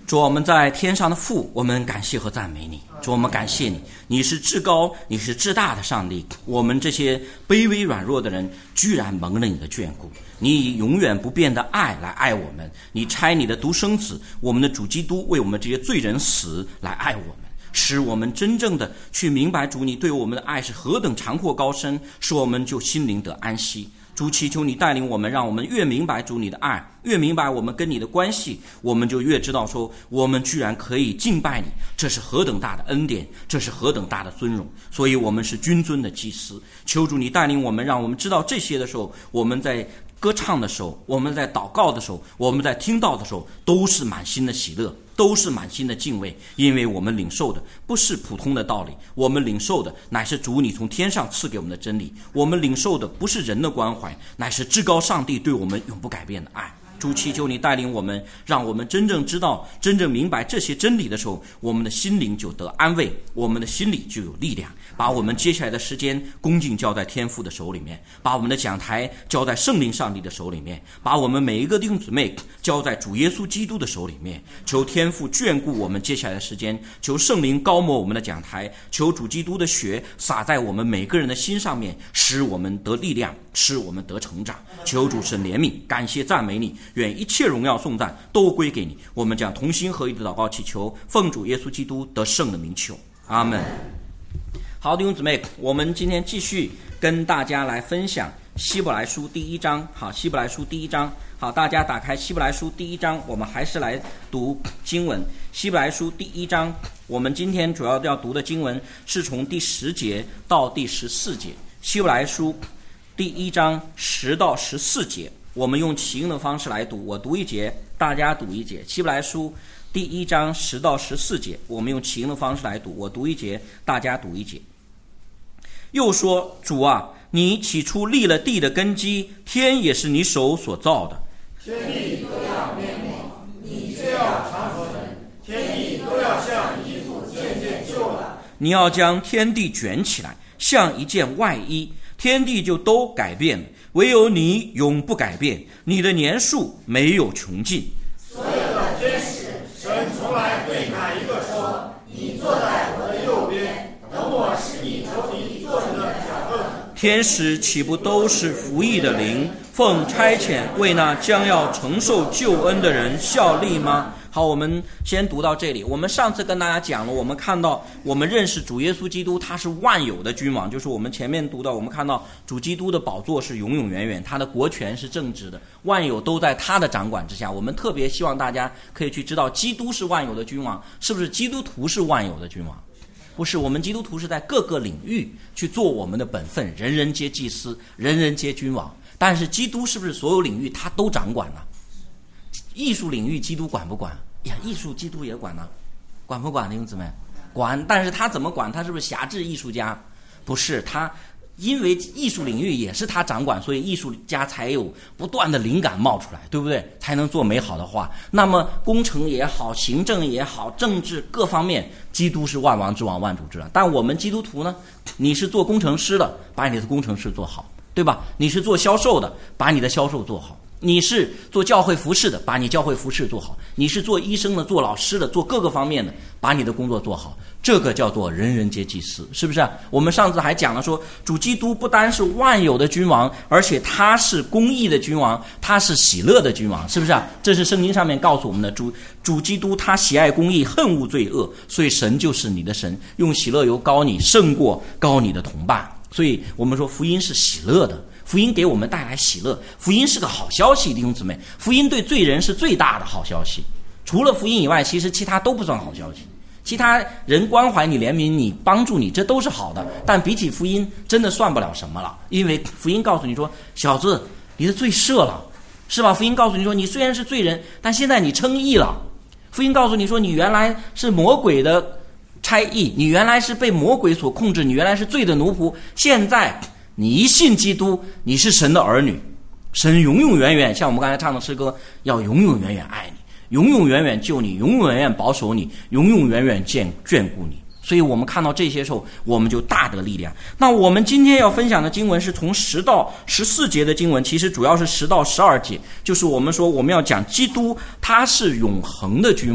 主，我们在天上的父，我们感谢和赞美你。主，我们感谢你，你是至高，你是至大的上帝。我们这些卑微软弱的人，居然蒙了你的眷顾。你以永远不变的爱来爱我们，你差你的独生子，我们的主基督，为我们这些罪人死来爱我们，使我们真正的去明白主你对我们的爱是何等长阔高深，使我们就心灵得安息。主，祈求你带领我们，让我们越明白主你的爱，越明白我们跟你的关系，我们就越知道说我们居然可以敬拜你，这是何等大的恩典，这是何等大的尊荣。所以我们是君尊的祭司。求主你带领我们，让我们知道这些的时候，我们在歌唱的时候，我们在祷告的时候，我们在听到的时候，都是满心的喜乐，都是满心的敬畏，因为我们领受的不是普通的道理，我们领受的乃是主你从天上赐给我们的真理，我们领受的不是人的关怀，乃是至高上帝对我们永不改变的爱。主，祈求你带领我们，让我们真正知道，真正明白这些真理的时候，我们的心灵就得安慰，我们的心里就有力量，把我们接下来的时间恭敬交在天父的手里面，把我们的讲台交在圣灵上帝的手里面，把我们每一个弟兄姊妹交在主耶稣基督的手里面。求天父眷顾我们接下来的时间，求圣灵高抹我们的讲台，求主基督的血洒在我们每个人的心上面，使我们得力量，使我们得成长。求主神怜悯，感谢赞美你，愿一切荣耀颂赞都归给你。我们将同心合一的祷告祈求，奉主耶稣基督得胜的名求，阿们。好，弟兄姊妹，我们今天继续跟大家来分享希伯来书第一章。好，希伯来书第一章。好，大家打开希伯来书第一章，我们还是来读经文。希伯来书第一章，我们今天主要要读的经文是从第10节到第14节。希伯来书第一章10到14节，我们用起应的方式来读，我读一节，大家读一节。希伯来书第一章10到14节，我们用起应的方式来读，我读一节，大家读一节。又说，主啊，你起初立了地的根基，天也是你手所造的， 天地都要灭没，你却要长存，天地都要像衣服渐渐旧了。 你要将天地卷起来，像一件外衣，天地就都改变了，唯有你永不改变，你的年数没有穷尽。 所有的天使，神从来对哪一个说，你坐在我的右边，等我使你仇敌坐你的脚凳？ 天使岂不都是服役的灵，奉差遣为那将要承受救恩的人效力吗？好，我们先读到这里。我们上次跟大家讲了，我们看到我们认识主耶稣基督，他是万有的君王，就是我们前面读到，我们看到主基督的宝座是永永远远，他的国权是正直的，万有都在他的掌管之下。我们特别希望大家可以去知道，基督是万有的君王，是不是基督徒是万有的君王？不是，我们基督徒是在各个领域去做我们的本分，人人皆祭司，人人皆君王。但是基督是不是所有领域他都掌管呢？艺术领域基督管不管呀？艺术基督也管呢，管不管呢？弟兄姊妹，管。但是他怎么管？他是不是辖制艺术家？不是，他因为艺术领域也是他掌管，所以艺术家才有不断的灵感冒出来，对不对？才能做美好的画。那么工程也好，行政也好，政治各方面，基督是万王之王，万主之王。但我们基督徒呢？你是做工程师的，把你的工程师做好，对吧？你是做销售的，把你的销售做好。你是做教会服侍的，把你教会服侍做好；你是做医生的，做老师的，做各个方面的，把你的工作做好。这个叫做人人皆祭司，是不是啊？我们上次还讲了说，主基督不单是万有的君王，而且他是公义的君王，他是喜乐的君王，是不是啊？这是圣经上面告诉我们的。主基督他喜爱公义，恨恶罪恶，所以神就是你的神，用喜乐油膏你，胜过膏你的同伴。所以我们说福音是喜乐的，福音给我们带来喜乐，福音是个好消息，弟兄姊妹，福音对罪人是最大的好消息。除了福音以外，其实其他都不算好消息。其他人关怀你、怜悯你、帮助你，这都是好的，但比起福音真的算不了什么了。因为福音告诉你说，小子，你的罪赦了，是吧？福音告诉你说，你虽然是罪人，但现在你称义了。福音告诉你说，你原来是魔鬼的差役，你原来是被魔鬼所控制，你原来是罪的奴仆，现在你一信基督，你是神的儿女，神永永远远，像我们刚才唱的诗歌，要永永远远爱你，永永远远救你，永永远远保守你，永永远远眷顾你。所以我们看到这些时候，我们就大得力量。那我们今天要分享的经文是从10到14节的经文，其实主要是10到12节，就是我们说我们要讲基督他是永恒的君王，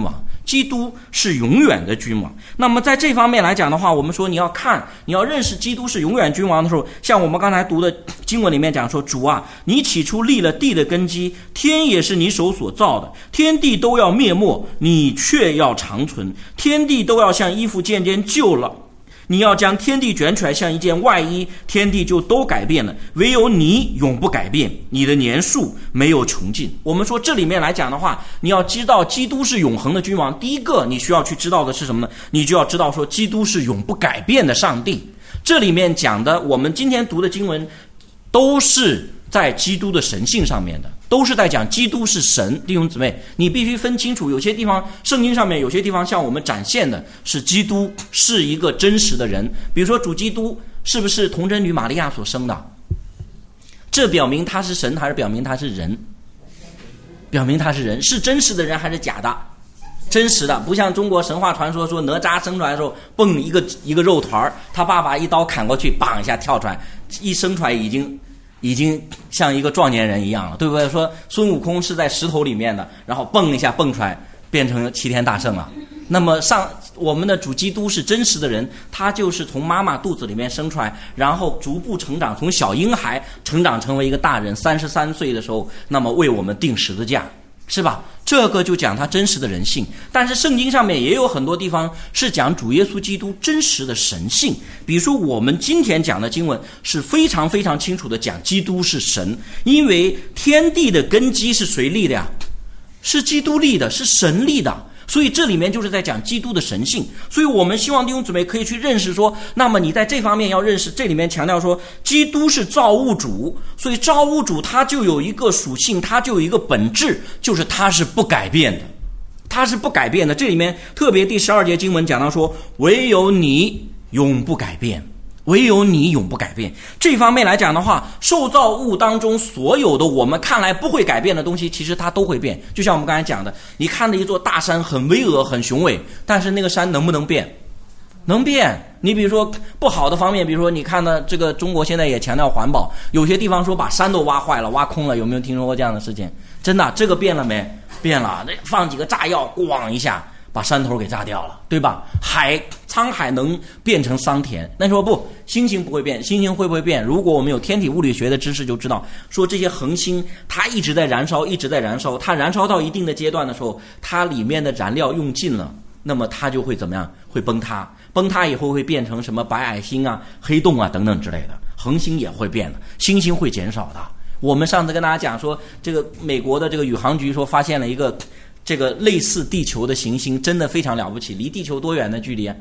基督是永远的君王。那么在这方面来讲的话，我们说你要认识基督是永远君王的时候，像我们刚才读的经文里面讲说，主啊，你起初立了地的根基，天也是你手所造的，天地都要灭没，你却要长存，天地都要像衣服渐渐旧了，你要将天地卷出来像一件外衣，天地就都改变了，唯有你永不改变，你的年数没有穷尽。我们说这里面来讲的话，你要知道基督是永恒的君王，第一个你需要去知道的是什么呢？你就要知道说基督是永不改变的上帝。这里面讲的我们今天读的经文都是在基督的神性上面的，都是在讲基督是神。弟兄姊妹，你必须分清楚，有些地方圣经上面有些地方向我们展现的是基督是一个真实的人，比如说主基督是不是童贞女玛利亚所生的，这表明他是神还是表明他是人？表明他是人，是真实的人还是假的？真实的，不像中国神话传说说哪吒生出来的时候蹦一个肉团，他爸爸一刀砍过去，梆一下跳出来，一生出来已经像一个壮年人一样了，对不对？说孙悟空是在石头里面的，然后蹦一下蹦出来变成齐天大圣了。那么我们的主基督是真实的人，他就是从妈妈肚子里面生出来，然后逐步成长，从小婴孩成长成为一个大人，33岁的时候那么为我们钉十字架，是吧？这个就讲他真实的人性。但是圣经上面也有很多地方是讲主耶稣基督真实的神性，比如说我们今天讲的经文是非常非常清楚的讲基督是神，因为天地的根基是谁立的呀？是基督立的，是神立的，所以这里面就是在讲基督的神性。所以我们希望弟兄姊妹可以去认识说，那么你在这方面要认识，这里面强调说基督是造物主，所以造物主他就有一个属性，他就有一个本质，就是他是不改变的，他是不改变的。这里面特别第12节经文讲到说，唯有你永不改变，唯有你永不改变。这方面来讲的话，受造物当中所有的我们看来不会改变的东西，其实它都会变。就像我们刚才讲的，你看的一座大山很巍峨很雄伟，但是那个山能不能变？能变。你比如说不好的方面，比如说你看的这个中国现在也强调环保，有些地方说把山都挖坏了挖空了，有没有听说过这样的事情？真的，这个变了没？变了，那放几个炸药咣一下把山头给炸掉了，对吧？沧海能变成桑田。那说不，星星不会变，星星会不会变？如果我们有天体物理学的知识就知道，说这些恒星它一直在燃烧，一直在燃烧，它燃烧到一定的阶段的时候，它里面的燃料用尽了，那么它就会怎么样？会崩塌。崩塌以后会变成什么白矮星啊、黑洞啊等等之类的，恒星也会变的，星星会减少的。我们上次跟大家讲说，这个美国的这个宇航局说发现了一个这个类似地球的行星，真的非常了不起，离地球多远的距离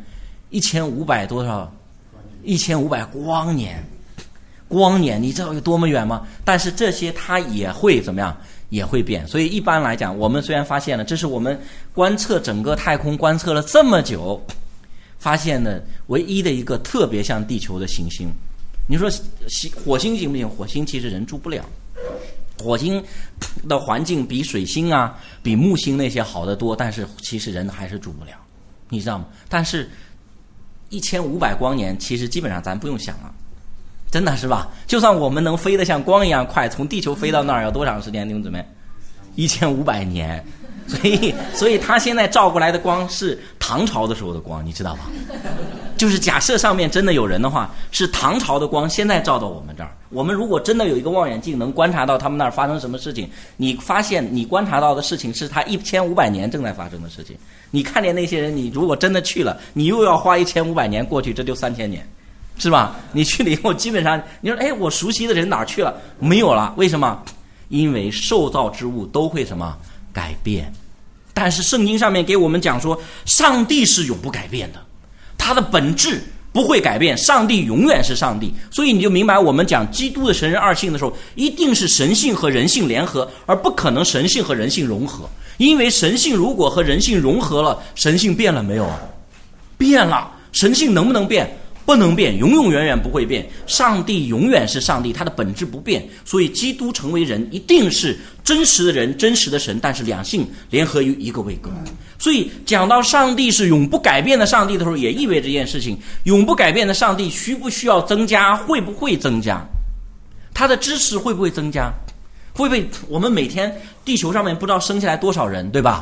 ？1500多少？1500光年。光年，你知道有多么远吗？但是这些它也会怎么样？也会变。所以一般来讲，我们虽然发现了，这是我们观测整个太空观测了这么久发现的唯一的一个特别像地球的行星。你说火星行不行？火星其实人住不了，火星的环境比水星啊、比木星那些好得多，但是其实人还是住不了，你知道吗？但是1500光年其实基本上咱不用想了，真的是吧？就算我们能飞得像光一样快，从地球飞到那儿要多长时间？弟兄姊妹，1500年。所以他现在照过来的光是唐朝的时候的光，你知道吧？就是假设上面真的有人的话，是唐朝的光现在照到我们这儿。我们如果真的有一个望远镜能观察到他们那儿发生什么事情，你发现你观察到的事情是他1500年正在发生的事情。你看见那些人，你如果真的去了，你又要花1500年过去，这就3000年，是吧？你去了以后，基本上你说，我熟悉的人哪儿去了？没有了。为什么？因为受造之物都会什么？改变。但是圣经上面给我们讲说，上帝是永不改变的，他的本质不会改变，上帝永远是上帝。所以你就明白，我们讲基督的神人二性的时候，一定是神性和人性联合，而不可能神性和人性融合。因为神性如果和人性融合了，神性变了没有？变了。神性能不能变？不能变，永永远远不会变。上帝永远是上帝，他的本质不变。所以基督成为人，一定是真实的人，真实的神，但是两性联合于一个位格。所以讲到上帝是永不改变的上帝的时候，也意味着这件事情，永不改变的上帝需不需要增加？会不会增加？他的知识会不会增加？会不会我们每天地球上面不知道生下来多少人，对吧？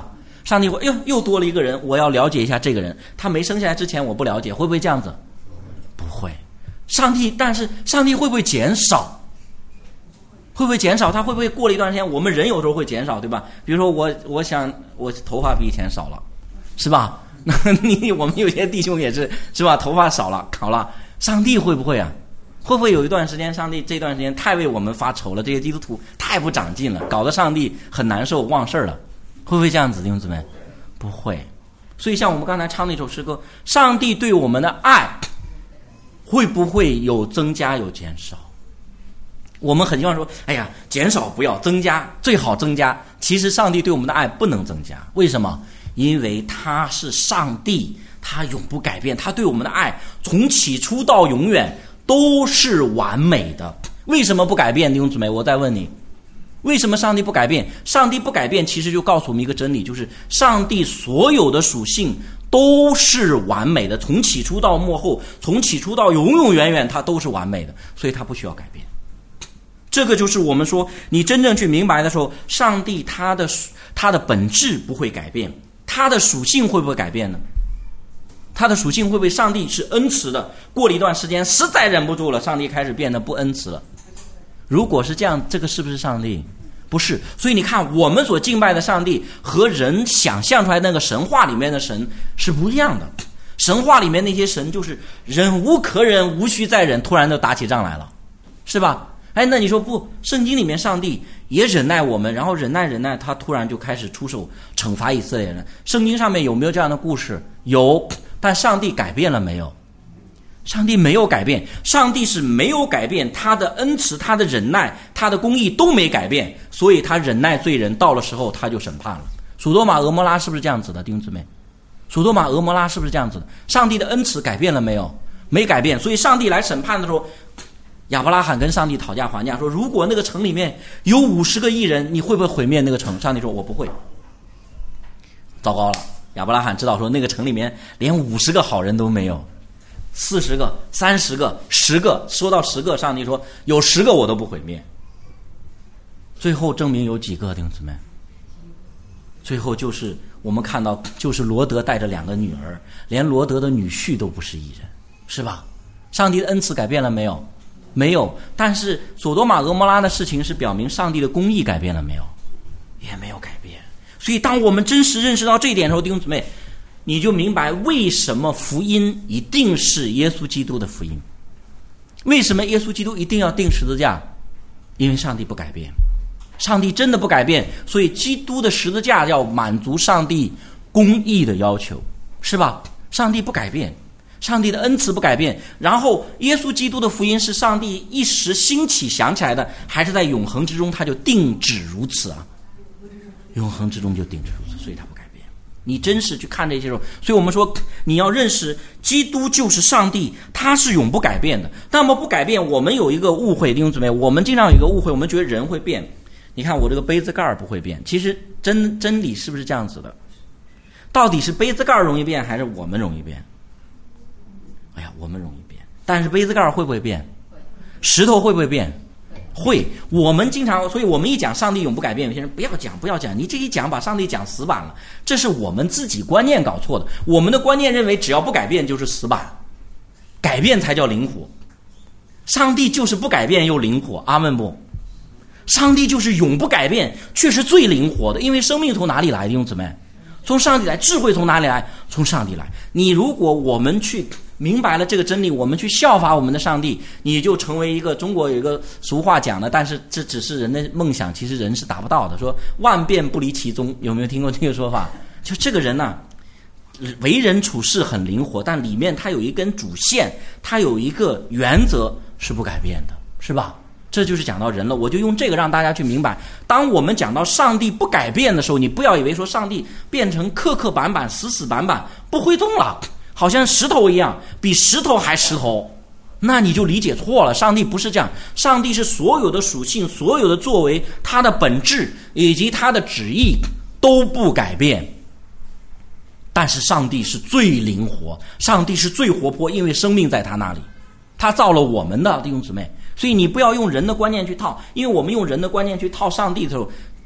上帝会又多了一个人，我要了解一下这个人，他没生下来之前我不了解，会不会这样子？不会。但是上帝会不会减少？会不会减少？他会不会过了一段时间，我们人有时候会减少，对吧？比如说我想我头发比以前少了，是吧？我们有些弟兄也是吧？头发少了，好了，上帝会不会啊？会不会有一段时间，上帝这段时间太为我们发愁了，这些基督徒太不长进了，搞得上帝很难受，忘事了？会不会这样子，弟兄姊妹？不会。所以像我们刚才唱那首诗歌，上帝对我们的爱会不会有增加有减少？我们很希望说，哎呀，减少不要，增加最好增加。其实上帝对我们的爱不能增加，为什么？因为他是上帝，他永不改变，他对我们的爱从起初到永远都是完美的。为什么不改变，弟兄姊妹？我再问你，为什么上帝不改变？上帝不改变其实就告诉我们一个真理，就是上帝所有的属性都是完美的，从起初到末后，从起初到永永远远，它都是完美的，所以它不需要改变。这个就是我们说，你真正去明白的时候，上帝他的本质不会改变，他的属性会不会改变呢？他的属性会不会？上帝是恩慈的，过了一段时间实在忍不住了，上帝开始变得不恩慈了。如果是这样，这个是不是上帝？不是。所以你看，我们所敬拜的上帝和人想象出来那个神话里面的神是不一样的。神话里面那些神就是忍无可忍，无需再忍，突然就打起仗来了，是吧？哎，那你说不？圣经里面上帝也忍耐我们，然后忍耐，他突然就开始出手惩罚以色列人。圣经上面有没有这样的故事？有，但上帝改变了没有？上帝没有改变，上帝是没有改变，他的恩慈、他的忍耐、他的公义都没改变，所以他忍耐罪人，到了时候他就审判了。索多玛俄摩拉是不是这样子的，弟兄姊妹？索多玛俄摩拉是不是这样子的？上帝的恩慈改变了没有？没改变。所以上帝来审判的时候，亚伯拉罕跟上帝讨价还价，说如果那个城里面有50个义人，你会不会毁灭那个城？上帝说我不会。糟糕了，亚伯拉罕知道说那个城里面连50个好人都没有，40个、30个、10个，说到10个，上帝说有10个我都不毁灭。最后证明有几个，弟兄姊妹？最后就是我们看到，就是罗德带着2个女儿，连罗德的女婿都不是义人，是吧？上帝的恩慈改变了没有？没有。但是索多玛俄摩拉的事情是表明上帝的公义改变了没有？也没有改变。所以当我们真实认识到这一点的时候，弟兄姊妹，你就明白为什么福音一定是耶稣基督的福音。为什么耶稣基督一定要钉十字架？因为上帝不改变，上帝真的不改变，所以基督的十字架要满足上帝公义的要求，是吧？上帝不改变，上帝的恩慈不改变，然后耶稣基督的福音是上帝一时兴起想起来的，还是在永恒之中他就定旨如此啊？永恒之中就定旨如此，所以他不改变。你真是去看这些时候，所以我们说你要认识基督就是上帝，他是永不改变的。那么不改变，我们有一个误会，弟兄姊妹，我们经常有一个误会，我们觉得人会变。你看我这个杯子盖不会变，其实真理是不是这样子的？到底是杯子盖容易变，还是我们容易变？哎呀，我们容易变。但是杯子盖会不会变？石头会不会变？会。我们经常，所以我们一讲上帝永不改变，有些人不要讲，你这一讲把上帝讲死板了，这是我们自己观念搞错的。我们的观念认为只要不改变就是死板，改变才叫灵活。上帝就是不改变又灵活，阿们不？上帝就是永不改变，却是最灵活的，因为生命从哪里来，弟兄姊妹？从上帝来。智慧从哪里来？从上帝来。你如果我们去明白了这个真理，我们去效法我们的上帝，你就成为一个，中国有一个俗话讲的，但是这只是人的梦想，其实人是达不到的，说万变不离其宗。有没有听过这个说法？就这个人呢，为人处事很灵活，但里面他有一根主线，他有一个原则是不改变的，是吧？这就是讲到人了。我就用这个让大家去明白，当我们讲到上帝不改变的时候，你不要以为说上帝变成刻刻板板死板板不会动了，好像石头一样，比石头还石头，那你就理解错了。上帝不是这样，上帝是所有的属性，所有的作为，他的本质以及他的旨意都不改变。但是上帝是最灵活，上帝是最活泼，因为生命在他那里，他造了我们的弟兄姊妹。所以你不要用人的观念去套，因为我们用人的观念去套上帝的时候，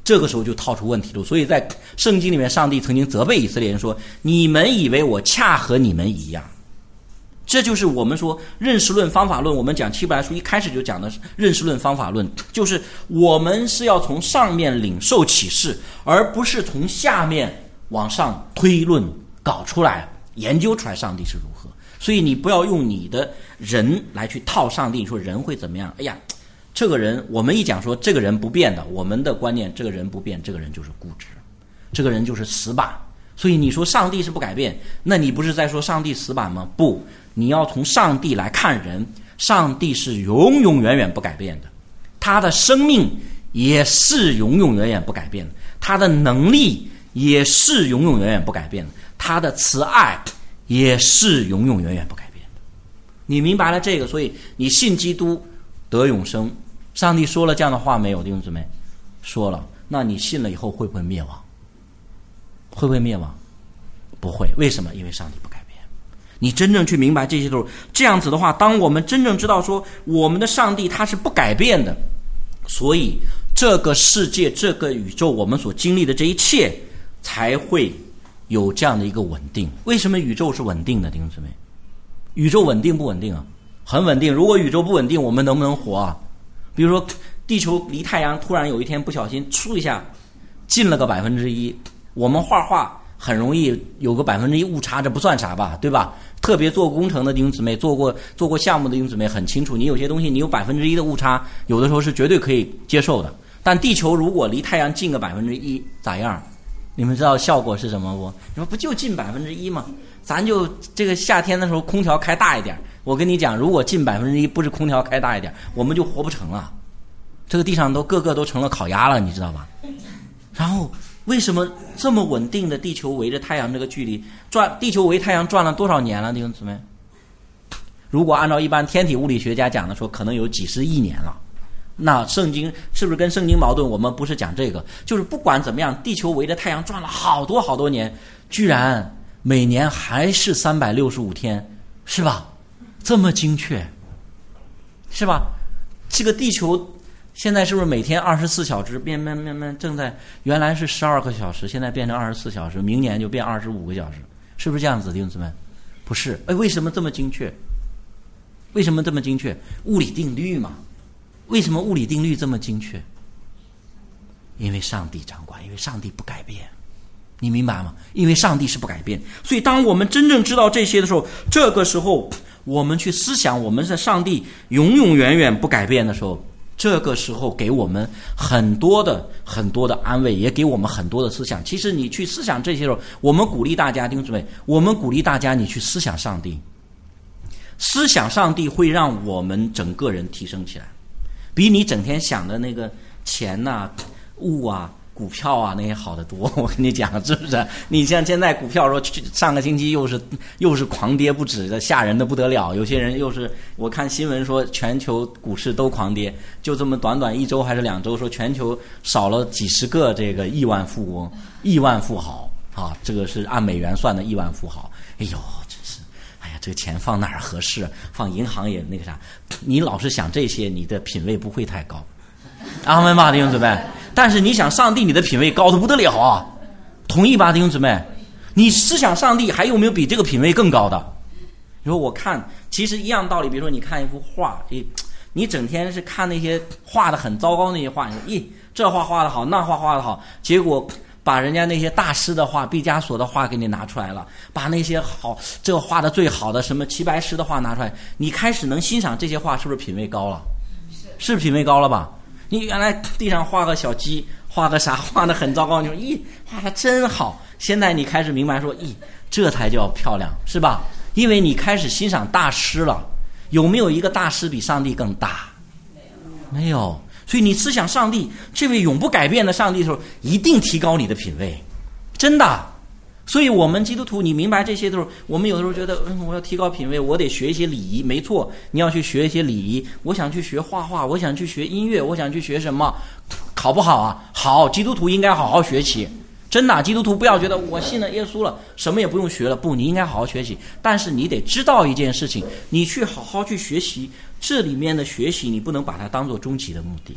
这个时候就套出问题了。所以在圣经里面，上帝曾经责备以色列人说：你们以为我恰和你们一样。这就是我们说认识论方法论，我们讲希伯来书一开始就讲的认识论方法论，就是我们是要从上面领受启示，而不是从下面往上推论搞出来研究出来上帝是如何。所以你不要用你的人来去套上帝，你说人会怎么样，哎呀这个人，我们一讲说这个人不变的，我们的观念这个人不变，这个人就是固执，这个人就是死板。所以你说上帝是不改变，那你不是在说上帝死板吗？不，你要从上帝来看人，上帝是永永远远不改变的，他的生命也是永永远远不改变的，他的能力也是永永远远不改变的，他的慈爱也是永永远远不改变的。你明白了这个，所以你信基督得永生。上帝说了这样的话没有，弟兄姊妹？说了。那你信了以后会不会灭亡？会不会灭亡？不会。为什么？因为上帝不改变。你真正去明白这些都是这样子的话，当我们真正知道说我们的上帝他是不改变的，所以这个世界这个宇宙我们所经历的这一切才会有这样的一个稳定。为什么宇宙是稳定的，弟兄姊妹？宇宙稳定不稳定啊？很稳定。如果宇宙不稳定，我们能不能活啊？比如说地球离太阳突然有一天不小心出一下近了个1%，我们画画很容易有个1%误差，这不算啥吧，对吧？特别做工程的弟兄姊妹，做过项目的弟兄姊妹很清楚，你有些东西你有1%的误差，有的时候是绝对可以接受的。但地球如果离太阳近个1%咋样？你们知道效果是什么不？你说不就近1%吗？咱就这个夏天的时候空调开大一点，我跟你讲，如果近1%不是空调开大一点，我们就活不成了。这个地上个个都成了烤鸭了，你知道吧？然后为什么这么稳定的地球围着太阳这个距离地球围太阳转了多少年了，弟兄姊妹？如果按照一般天体物理学家讲的说，可能有几十亿年了。那圣经是不是跟圣经矛盾？我们不是讲这个，就是不管怎么样，地球围着太阳转了好多好多年，居然每年还是365天，是吧？这么精确，是吧？这个地球现在是不是每天24小时变正在原来是12个小时，现在变成24小时，明年就变25个小时，是不是这样子，弟兄姊妹？不是。为什么这么精确？为什么这么精确？物理定律嘛。为什么物理定律这么精确？因为上帝掌管，因为上帝不改变。你明白吗？因为上帝是不改变。所以当我们真正知道这些的时候，这个时候我们去思想我们是上帝永永远远不改变的时候，这个时候给我们很多的安慰，也给我们很多的思想。其实你去思想这些时候，我们鼓励大家，弟兄姊妹，我们鼓励大家你去思想上帝。思想上帝会让我们整个人提升起来，比你整天想的那个钱呐、物啊、股票啊那些好得多。我跟你讲，是不是？你像现在股票说上个星期又是狂跌不止的，吓人的不得了。有些人又是我看新闻说全球股市都狂跌，就这么短1周还是2周，说全球少了几十个这个亿万富翁、亿万富豪啊，这个是按美元算的亿万富豪。哎呦，真是，哎呀，这个钱放哪儿合适？放银行也那个啥。你老是想这些，你的品位不会太高。阿们吧，弟兄姊妹。但是你想上帝，你的品位高得不得了啊！同意吧，弟兄姊妹？你思想上帝，还有没有比这个品位更高的？你说我看，其实一样道理。比如说你看一幅画，你整天是看那些画的很糟糕那些画，你说这画画的好，那画的好，结果把人家那些大师的画，毕加索的画给你拿出来了，把那些好这个画的最好的什么齐白石的画拿出来，你开始能欣赏这些画，是不是品位高了？是品位高了吧？你原来地上画个小鸡，画个啥，画的很糟糕，你说画的真好。现在你开始明白说，这才叫漂亮，是吧？因为你开始欣赏大师了。有没有一个大师比上帝更大？没有。所以你思想上帝这位永不改变的上帝的时候，一定提高你的品位，真的。所以我们基督徒，你明白这些的时候，我们有的时候觉得我要提高品位，我得学一些礼仪。没错，你要去学一些礼仪。我想去学画画，我想去学音乐，我想去学什么，好不好啊？好，基督徒应该好好学习。真的，基督徒不要觉得我信了耶稣了，什么也不用学了。不，你应该好好学习。但是你得知道一件事情，你去好好去学习，这里面的学习你不能把它当作终极的目的。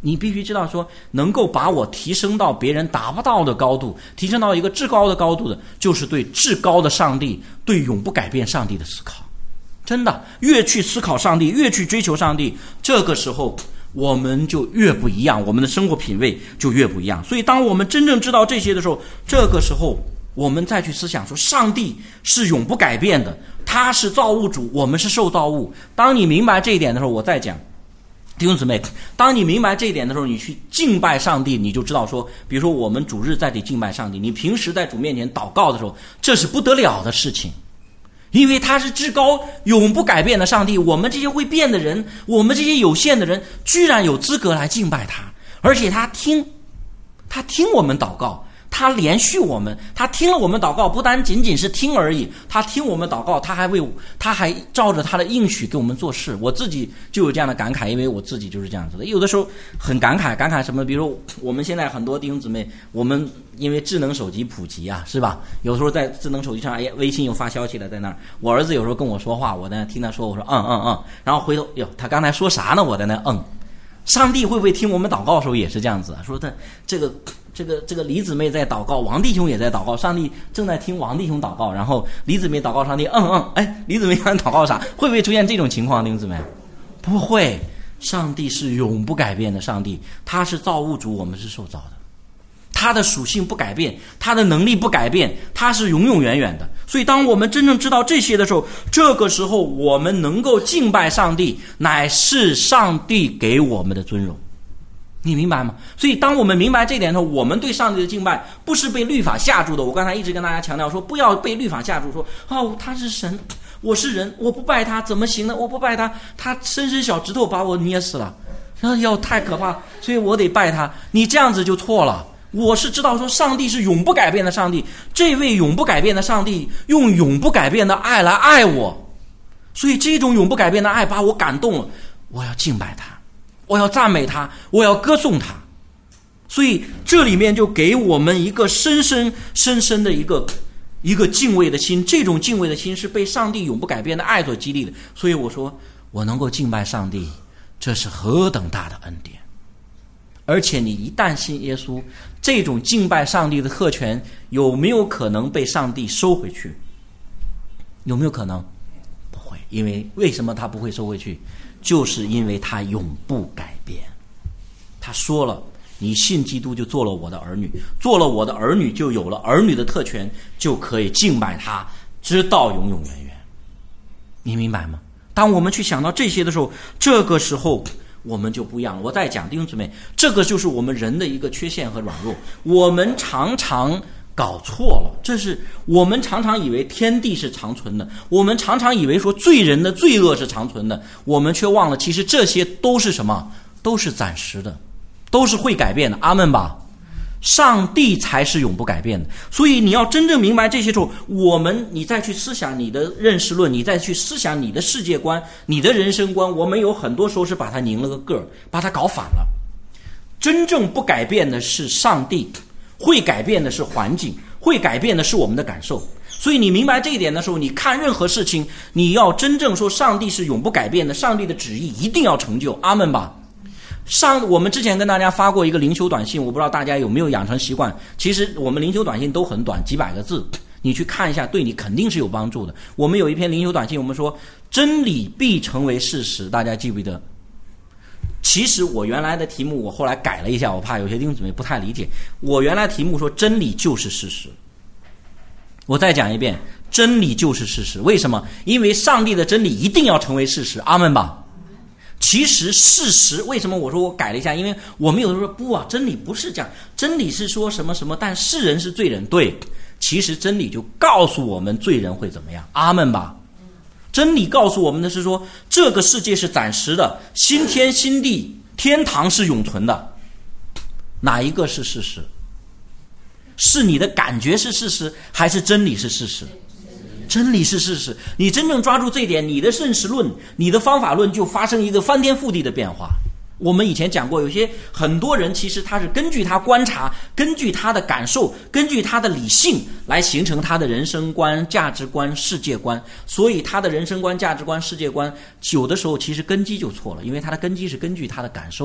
你必须知道说，能够把我提升到别人达不到的高度，提升到一个至高的高度的，就是对至高的上帝，对永不改变上帝的思考。真的，越去思考上帝，越去追求上帝，这个时候我们就越不一样，我们的生活品味就越不一样。所以当我们真正知道这些的时候，这个时候我们再去思想说，上帝是永不改变的，他是造物主，我们是受造物。当你明白这一点的时候，我再讲，弟兄姊妹，当你明白这一点的时候，你去敬拜上帝，你就知道说，比如说我们主日在这里敬拜上帝，你平时在主面前祷告的时候，这是不得了的事情，因为他是至高永不改变的上帝。我们这些会变的人，我们这些有限的人，居然有资格来敬拜他，而且他听我们祷告，他连续我们，他听了我们祷告，不单仅仅是听而已，他听我们祷告，他还照着他的应许给我们做事。我自己就有这样的感慨，因为我自己就是这样子的。有的时候很感慨什么，比如说我们现在很多弟兄姊妹，我们因为智能手机普及啊，是吧？有时候在智能手机上，微信又发消息了，在那儿，我儿子有时候跟我说话，我在那听他说，我说然后回头他刚才说啥呢？我在那上帝会不会听我们祷告的时候也是这样子啊？说的这个李姊妹在祷告，王弟兄也在祷告，上帝正在听王弟兄祷告，然后李姊妹祷告上帝，李姊妹想祷告啥？会不会出现这种情况？弟兄姊妹，不会，上帝是永不改变的上帝，他是造物主，我们是受造的，他的属性不改变，他的能力不改变，他是永永远远的。所以当我们真正知道这些的时候，这个时候我们能够敬拜上帝，乃是上帝给我们的尊荣。你明白吗？所以当我们明白这点的时候，我们对上帝的敬拜不是被律法吓住的。我刚才一直跟大家强调说，不要被律法吓住，说他是神，我是人，我不拜他怎么行呢？我不拜他，他伸小指头把我捏死了，太可怕，所以我得拜他。你这样子就错了。我是知道说，上帝是永不改变的上帝，这位永不改变的上帝用永不改变的爱来爱我，所以这种永不改变的爱把我感动了，我要敬拜他，我要赞美他，我要歌颂他。所以这里面就给我们一个深深的一个敬畏的心，这种敬畏的心是被上帝永不改变的爱所激励的。所以我说，我能够敬拜上帝，这是何等大的恩典。而且你一旦信耶稣，这种敬拜上帝的特权有没有可能被上帝收回去？有没有可能？不会。因为为什么他不会收回去？就是因为他永不改变。他说了，你信基督就做了我的儿女，做了我的儿女就有了儿女的特权，就可以敬拜他直到永永远远。你明白吗？当我们去想到这些的时候，这个时候我们就不一样了。我再讲，弟兄姊妹，这个就是我们人的一个缺陷和软弱，我们常常搞错了。这是我们常常以为天地是长存的，我们常常以为说罪人的罪恶是长存的，我们却忘了其实这些都是什么？都是暂时的，都是会改变的。阿们吧。上帝才是永不改变的。所以你要真正明白这些时候，你再去思想你的认识论，你再去思想你的世界观，你的人生观，我们有很多时候是把它拧了个个，把它搞反了。真正不改变的是上帝，会改变的是环境，会改变的是我们的感受。所以你明白这一点的时候，你看任何事情，你要真正说上帝是永不改变的，上帝的旨意一定要成就。阿们吧。我们之前跟大家发过一个灵修短信，我不知道大家有没有养成习惯。其实我们灵修短信都很短，几百个字，你去看一下，对你肯定是有帮助的。我们有一篇灵修短信，我们说真理必成为事实，大家记不记得？其实我原来的题目我后来改了一下，我怕有些弟兄姊妹不太理解。我原来题目说真理就是事实，我再讲一遍，真理就是事实。为什么？因为上帝的真理一定要成为事实。阿们吧。其实事实，为什么我说我改了一下？因为我们有的说不啊，真理不是这样，真理是说什么什么，但世人是罪人。对，其实真理就告诉我们罪人会怎么样。阿们吧。真理告诉我们的是说，这个世界是暂时的，新天新地，天堂是永存的。哪一个是事实？是你的感觉是事实，还是真理是事实？真理是事实。你真正抓住这一点，你的认识论，你的方法论就发生一个翻天覆地的变化。我们以前讲过，有些很多人其实他是根据他观察，根据他的感受，根据他的理性来形成他的人生观、价值观、世界观。所以他的人生观、价值观、世界观有的时候其实根基就错了，因为他的根基是根据他的感受，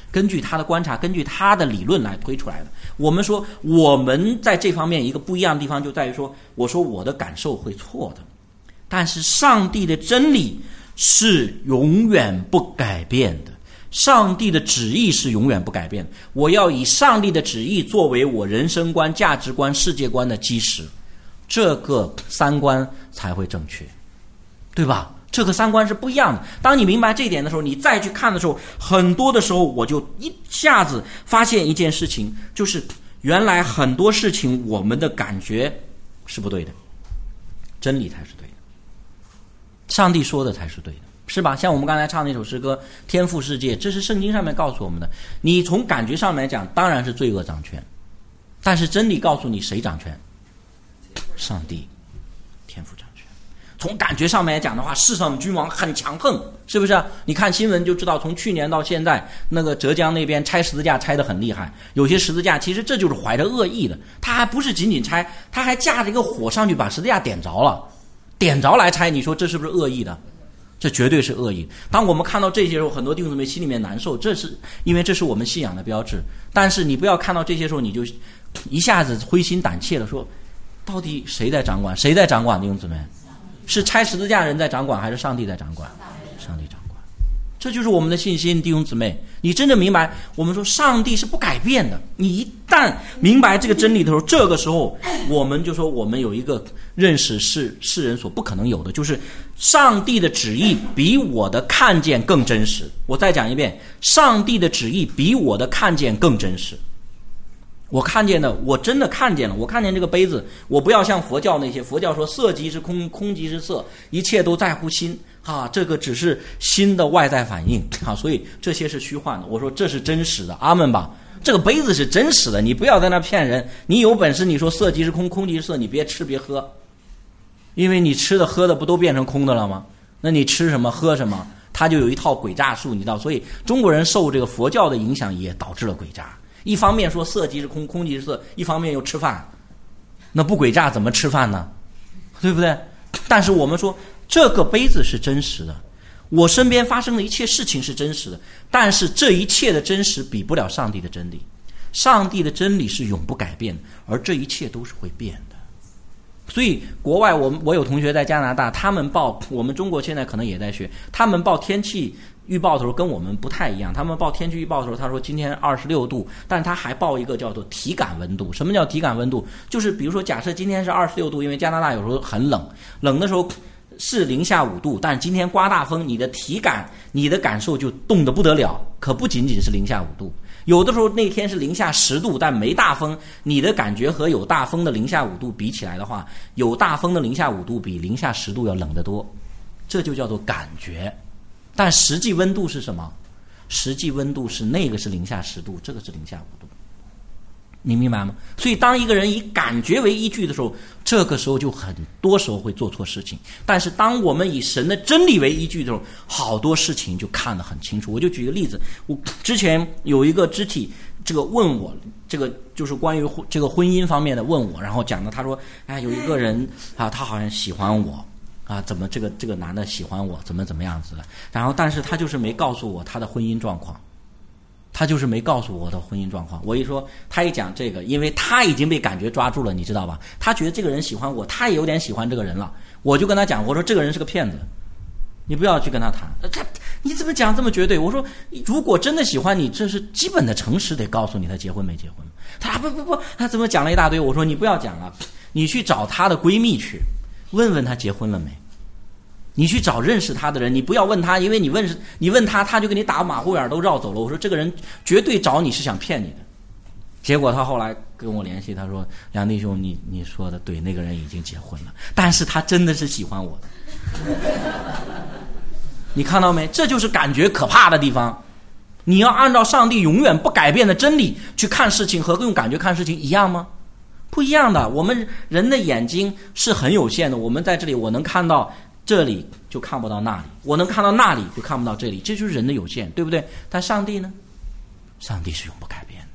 根据他的观察，根据他的理论来推出来的。我们说我们在这方面一个不一样的地方就在于说，我说我的感受会错的，但是上帝的真理是永远不改变的，上帝的旨意是永远不改变的。我要以上帝的旨意作为我人生观、价值观、世界观的基石，这个三观才会正确，对吧？这个三观是不一样的。当你明白这一点的时候，你再去看的时候，很多的时候我就一下子发现一件事情，就是原来很多事情我们的感觉是不对的，真理才是对的，上帝说的才是对的，是吧？像我们刚才唱那首诗歌《天父世界》，这是圣经上面告诉我们的。你从感觉上面来讲，当然是罪恶掌权，但是真理告诉你谁掌权？上帝，天父掌权。从感觉上面来讲的话，世上的君王很强横，是不是？你看新闻就知道，从去年到现在，那个浙江那边拆十字架拆得很厉害，有些十字架其实这就是怀着恶意的，他还不是仅仅拆，他还架着一个火上去把十字架点着了，点着来拆，你说这是不是恶意的？这绝对是恶意。当我们看到这些时候，很多弟兄姊妹心里面难受，这是因为这是我们信仰的标志。但是你不要看到这些时候你就一下子灰心胆怯的说，到底谁在掌管？谁在掌管？弟兄姊妹，是拆十字架人在掌管，还是上帝在掌管？上帝掌管。这就是我们的信心，弟兄姊妹。你真正明白，我们说上帝是不改变的。你一旦明白这个真理的时候，这个时候我们就说，我们有一个认识是世人所不可能有的，就是上帝的旨意比我的看见更真实。我再讲一遍，上帝的旨意比我的看见更真实。我看见的，我真的看见了。我看见这个杯子，我不要像佛教那些，佛教说色即是空，空即是色，一切都在乎心啊，这个只是心的外在反应啊，所以这些是虚幻的。我说这是真实的，阿们吧。这个杯子是真实的，你不要在那骗人。你有本事你说色即是空，空即是色，你别吃别喝，因为你吃的喝的不都变成空的了吗？那你吃什么喝什么，它就有一套诡诈术，你知道。所以中国人受这个佛教的影响，也导致了诡诈。一方面说色即是空，空即是色，一方面又吃饭，那不诡诈怎么吃饭呢？对不对？但是我们说这个杯子是真实的，我身边发生的一切事情是真实的，但是这一切的真实比不了上帝的真理。上帝的真理是永不改变的，而这一切都是会变的。所以国外我有同学在加拿大，他们报，我们中国现在可能也在学，他们报天气预报的时候跟我们不太一样。他们报天气预报的时候，他说今天26度，但他还报一个叫做体感温度。什么叫体感温度？就是比如说假设今天是26度，因为加拿大有时候很冷，冷的时候是零下5度，但今天刮大风，你的体感你的感受就冻得不得了，可不仅仅是零下5度。有的时候那天是零下10度，但没大风，你的感觉和有大风的零下5度比起来的话，有大风的零下5度比零下10度要冷得多，这就叫做感觉。但实际温度是什么？实际温度是那个是零下10度，这个是零下5度，你明白吗？所以当一个人以感觉为依据的时候，这个时候就很多时候会做错事情。但是当我们以神的真理为依据的时候，好多事情就看得很清楚。我就举个例子，我之前有一个肢体这个问我，这个就是关于这个婚姻方面的问我，然后讲的他说，哎，有一个人啊，他好像喜欢我啊，怎么这个男的喜欢我，怎么样子的，然后但是他就是没告诉我他的婚姻状况。他就是没告诉我的婚姻状况。我一说，他一讲这个，因为他已经被感觉抓住了，你知道吧？他觉得这个人喜欢我，他也有点喜欢这个人了。我就跟他讲，我说这个人是个骗子，你不要去跟他谈。你怎么讲这么绝对？我说如果真的喜欢你，这是基本的诚实，得告诉你他结婚没结婚。他不，他怎么讲了一大堆？我说你不要讲了，你去找他的闺蜜去，问问他结婚了没。你去找认识他的人，你不要问他，因为你问他，他就给你打马虎眼都绕走了。我说这个人绝对找你是想骗你的。结果他后来跟我联系，他说梁弟兄，你说的对，那个人已经结婚了，但是他真的是喜欢我的。你看到没？这就是感觉可怕的地方。你要按照上帝永远不改变的真理去看事情，和用感觉看事情一样吗？不一样的。我们人的眼睛是很有限的，我们在这里我能看到这里就看不到那里，我能看到那里就看不到这里，这就是人的有限，对不对？但上帝呢？上帝是永不改变的。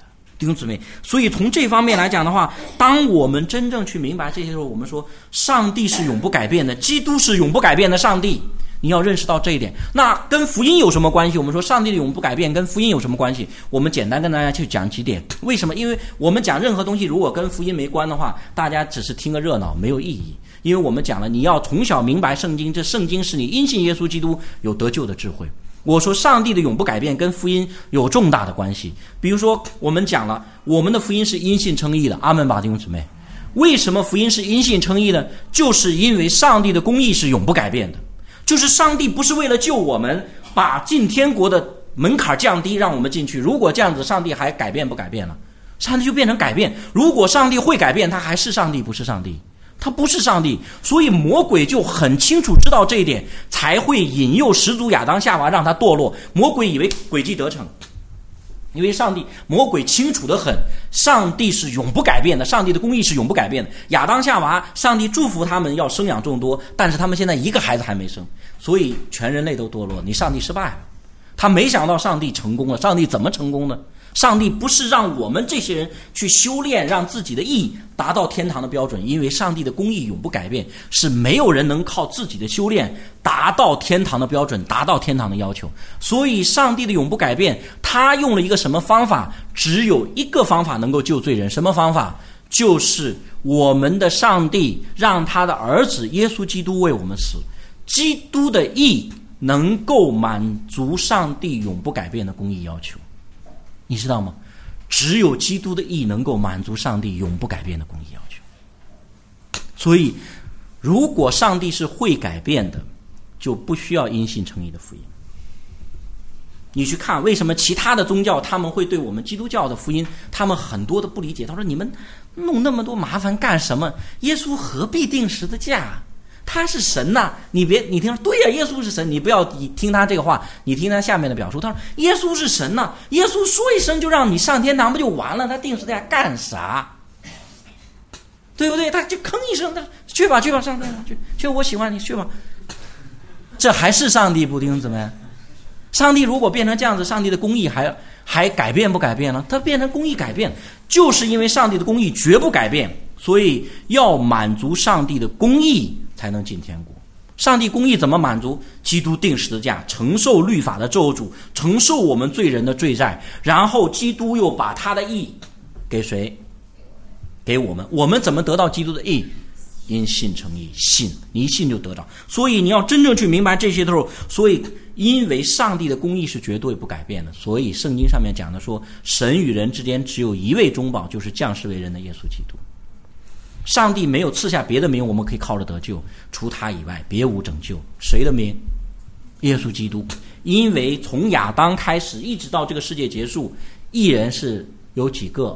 弟兄姊妹，所以从这方面来讲的话，当我们真正去明白这些时候，我们说上帝是永不改变的，基督是永不改变的上帝，你要认识到这一点。那跟福音有什么关系？我们说上帝的永不改变跟福音有什么关系？我们简单跟大家去讲几点。为什么？因为我们讲任何东西如果跟福音没关的话，大家只是听个热闹，没有意义。因为我们讲了，你要从小明白圣经，这圣经是你因信耶稣基督有得救的智慧。我说上帝的永不改变跟福音有重大的关系。比如说我们讲了，我们的福音是因信称义的，阿们吧，弟兄姊妹。为什么福音是因信称义呢？就是因为上帝的公义是永不改变的，就是上帝不是为了救我们把进天国的门槛降低让我们进去，如果这样子上帝还改变不改变了？上帝就变成改变。如果上帝会改变，他还是上帝不是上帝？他不是上帝。所以魔鬼就很清楚知道这一点，才会引诱始祖亚当夏娃让他堕落。魔鬼以为诡计得逞，因为魔鬼清楚得很，上帝是永不改变的，上帝的公义是永不改变的。亚当夏娃，上帝祝福他们要生养众多，但是他们现在一个孩子还没生，所以全人类都堕落，你上帝失败了。他没想到上帝成功了。上帝怎么成功呢？上帝不是让我们这些人去修炼，让自己的义达到天堂的标准，因为上帝的公义永不改变，是没有人能靠自己的修炼达到天堂的标准，达到天堂的要求。所以上帝的永不改变，他用了一个什么方法？只有一个方法能够救罪人。什么方法？就是我们的上帝让他的儿子耶稣基督为我们死。基督的义能够满足上帝永不改变的公义要求，你知道吗？只有基督的义能够满足上帝永不改变的公义要求。所以如果上帝是会改变的，就不需要因信称义的福音。你去看为什么其他的宗教他们会对我们基督教的福音他们很多的不理解。他说你们弄那么多麻烦干什么？耶稣何必钉十字架？他是神呐！你听，对呀，耶稣是神，你不要听他这个话，你听他下面的表述。他说耶稣是神呐，耶稣说一声就让你上天堂不就完了？他钉十字架干啥？对不对？他就吭一声，他去吧上天堂去，我喜欢你，去吧。这还是上帝不？弟兄姊妹，上帝如果变成这样子，上帝的公义还改变不改变了？他变成公义改变，就是因为上帝的公义绝不改变，所以要满足上帝的公义才能进天国。上帝公义怎么满足？基督钉十字架，承受律法的咒诅，承受我们罪人的罪债，然后基督又把他的义给谁？给我们。我们怎么得到基督的义？因信称义，信，你一信就得到。所以你要真正去明白这些的时候，所以因为上帝的公义是绝对不改变的，所以圣经上面讲的说，神与人之间只有一位中保，就是降世为人的耶稣基督。上帝没有赐下别的名我们可以靠着得救，除他以外别无拯救。谁的名？耶稣基督。因为从亚当开始一直到这个世界结束，义人是有几个？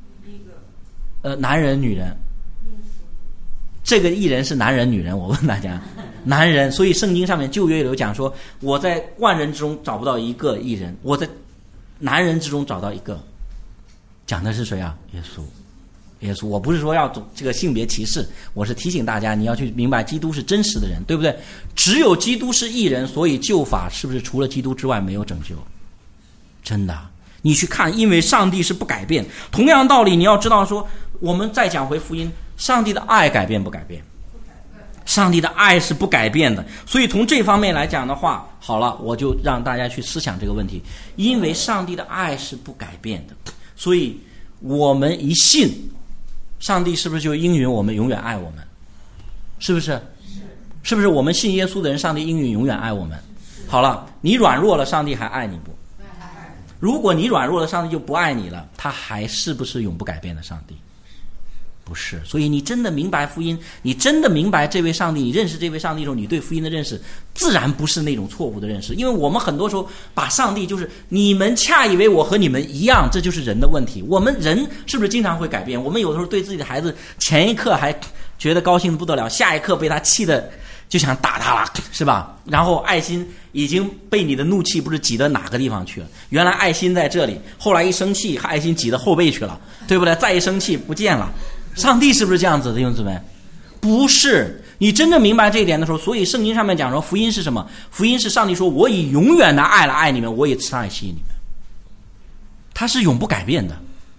男人女人？这个义人是男人女人？我问大家，男人。所以圣经上面旧约有讲说，我在万人之中找不到一个义人，我在男人之中找到一个。讲的是谁啊？耶稣。我不是说要这个性别歧视，我是提醒大家，你要去明白基督是真实的人，对不对？只有基督是义人，所以救法是不是除了基督之外没有拯救？真的，你去看，因为上帝是不改变。同样道理，你要知道说，我们再讲回福音，上帝的爱改变不改变？上帝的爱是不改变的。所以从这方面来讲的话，好了，我就让大家去思想这个问题。因为上帝的爱是不改变的，所以我们一信，上帝是不是就应允我们永远爱我们？是不是？是不是我们信耶稣的人，上帝应允永远爱我们？好了，你软弱了，上帝还爱你不？如果你软弱了，上帝就不爱你了，他还是不是永不改变的上帝？不是。所以你真的明白福音，你真的明白这位上帝，你认识这位上帝的时候，你对福音的认识自然不是那种错误的认识。因为我们很多时候把上帝就是你们恰以为我和你们一样，这就是人的问题。我们人是不是经常会改变？我们有的时候对自己的孩子前一刻还觉得高兴的不得了，下一刻被他气的就想打他了，是吧？然后爱心已经被你的怒气不是挤到哪个地方去了，原来爱心在这里，后来一生气爱心挤到后背去了，对不对？再一生气不见了。上帝是不是这样子的，弟兄姊妹？不是。你真正明白这一点的时候，所以圣经上面讲说福音是什么？福音是上帝说，我以永远的爱来爱你们，我以慈爱吸引你们。他是永不改变的。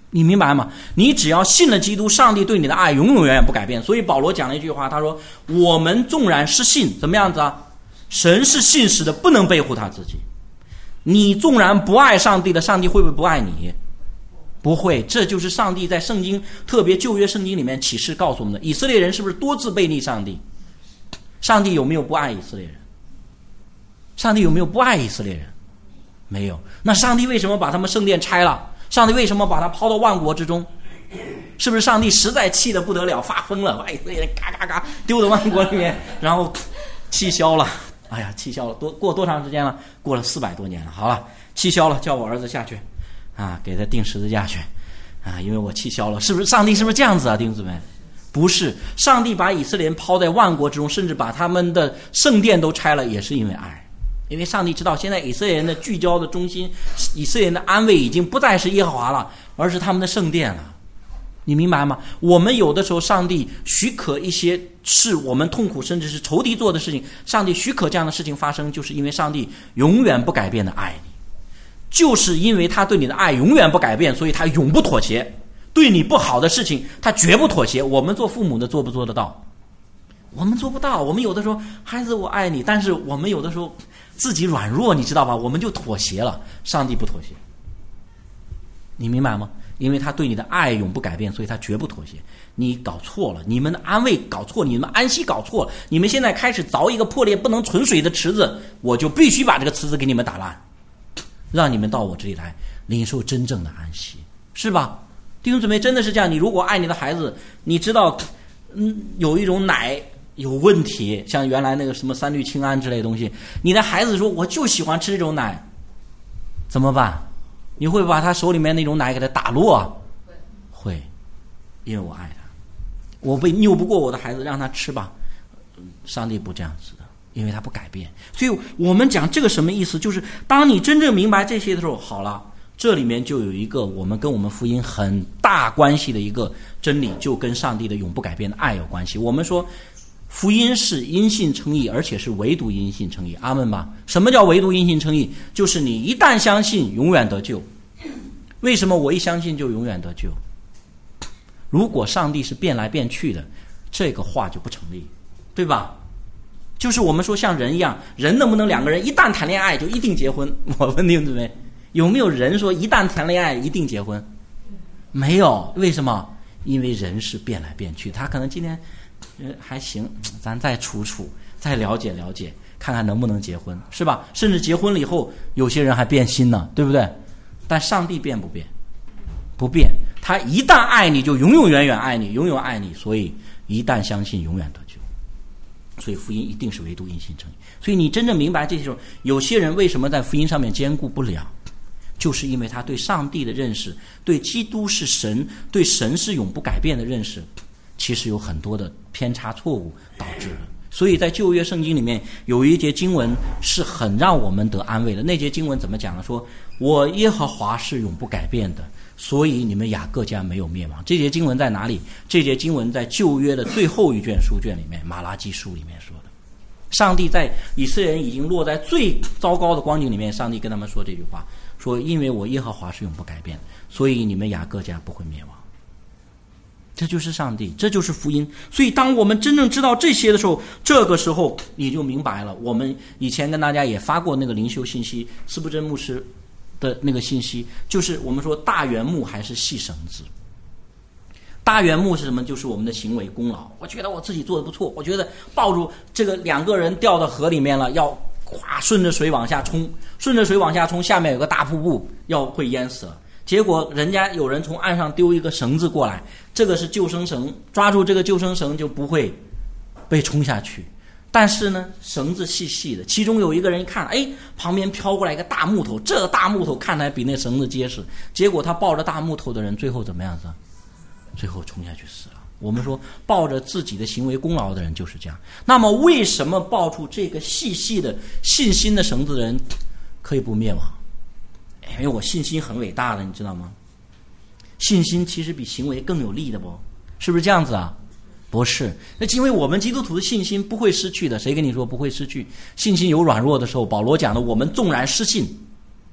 你明白吗？你只要信了基督，上帝对你的爱永永远远不改变。所以保罗讲了一句话，他说我们纵然是信，怎么样子啊？神是信实的，不能背负他自己。你纵然不爱上帝的，上帝会不会不爱你？不会。这就是上帝在圣经，特别旧约圣经里面启示告诉我们的。以色列人是不是多次背逆上帝？上帝有没有不爱以色列人？上帝有没有不爱以色列人？没有。那上帝为什么把他们圣殿拆了？上帝为什么把他抛到万国之中？是不是上帝实在气得不得了，发疯了，把以色列人嘎嘎嘎丢到万国里面，然后气消了？哎呀，气消了，过多长时间了？过了400多年了。好了，气消了，叫我儿子下去啊，给他钉十字架去啊，因为我气消了。是不是上帝是不是这样子啊，弟兄姊妹？不是，上帝把以色列人抛在万国之中，甚至把他们的圣殿都拆了，也是因为爱。因为上帝知道现在以色列人的聚焦的中心，以色列人的安慰已经不再是耶和华了，而是他们的圣殿了。你明白吗？我们有的时候上帝许可一些是我们痛苦甚至是仇敌做的事情，上帝许可这样的事情发生，就是因为上帝永远不改变的爱你，就是因为他对你的爱永远不改变，所以他永不妥协。对你不好的事情他绝不妥协。我们做父母的做不做得到？我们做不到。我们有的时候孩子我爱你，但是我们有的时候自己软弱，你知道吧？我们就妥协了。上帝不妥协，你明白吗？因为他对你的爱永不改变，所以他绝不妥协。你搞错了，你们的安慰搞错，你们安息搞错了，你们现在开始凿一个破裂不能存水的池子，我就必须把这个池子给你们打烂，让你们到我这里来领受真正的安息，是吧？弟兄姊妹，真的是这样。你如果爱你的孩子，你知道有一种奶有问题，像原来那个什么三氯氰胺之类的东西，你的孩子说我就喜欢吃这种奶，怎么办？你会把他手里面那种奶给他打落？会，因为我爱他，我拗不过我的孩子，让他吃吧。上帝不这样子的，因为他不改变。所以我们讲这个什么意思，就是当你真正明白这些的时候，好了，这里面就有一个我们跟我们福音很大关系的一个真理，就跟上帝的永不改变的爱有关系。我们说福音是因信称义，而且是唯独因信称义，阿们吧。什么叫唯独因信称义？就是你一旦相信永远得救。为什么我一相信就永远得救？如果上帝是变来变去的，这个话就不成立，对吧？就是我们说像人一样，人能不能两个人一旦谈恋爱就一定结婚？我问你对不对？有没有人说一旦谈恋爱一定结婚？没有。为什么？因为人是变来变去，他可能今天还行，咱再处处，再了解了解，看看能不能结婚，是吧？甚至结婚了以后，有些人还变心呢，对不对？但上帝变不变？不变。他一旦爱你，就永永远远爱你，永远爱你。所以一旦相信，永远得救。所以福音一定是唯独因信称义。所以你真正明白这些时候，有些人为什么在福音上面坚固不了，就是因为他对上帝的认识，对基督是神，对神是永不改变的认识，其实有很多的偏差错误导致的。所以在旧约圣经里面有一节经文是很让我们得安慰的。那节经文怎么讲呢？说我耶和华是永不改变的，所以你们雅各家没有灭亡。这节经文在哪里？这节经文在旧约的最后一卷书卷里面，马拉基书里面说的。上帝在以色列人已经落在最糟糕的光景里面，上帝跟他们说这句话，说因为我耶和华是永不改变，所以你们雅各家不会灭亡。这就是上帝，这就是福音。所以当我们真正知道这些的时候，这个时候你就明白了。我们以前跟大家也发过那个灵修信息，司布真牧师的那个信息，就是我们说大原木还是细绳子。大原木是什么？就是我们的行为功劳。我觉得我自己做的不错，我觉得抱住这个2个人掉到河里面了，要哗顺着水往下冲，顺着水往下冲，下面有个大瀑布，要会淹死了。结果人家有人从岸上丢一个绳子过来，这个是救生绳，抓住这个救生绳就不会被冲下去。但是呢，绳子细细的，其中有一个人一看，哎，旁边飘过来一个大木头，这大木头看来比那绳子结实，结果他抱着大木头的人最后怎么样子？最后冲下去死了。我们说抱着自己的行为功劳的人就是这样。那么为什么抱住这个细细的信心的绳子的人可以不灭亡？因为我信心很伟大的，你知道吗？信心其实比行为更有力的，不是不是这样子啊？不是，那因为我们基督徒的信心不会失去的。谁跟你说不会失去？信心有软弱的时候，保罗讲的，我们纵然失信，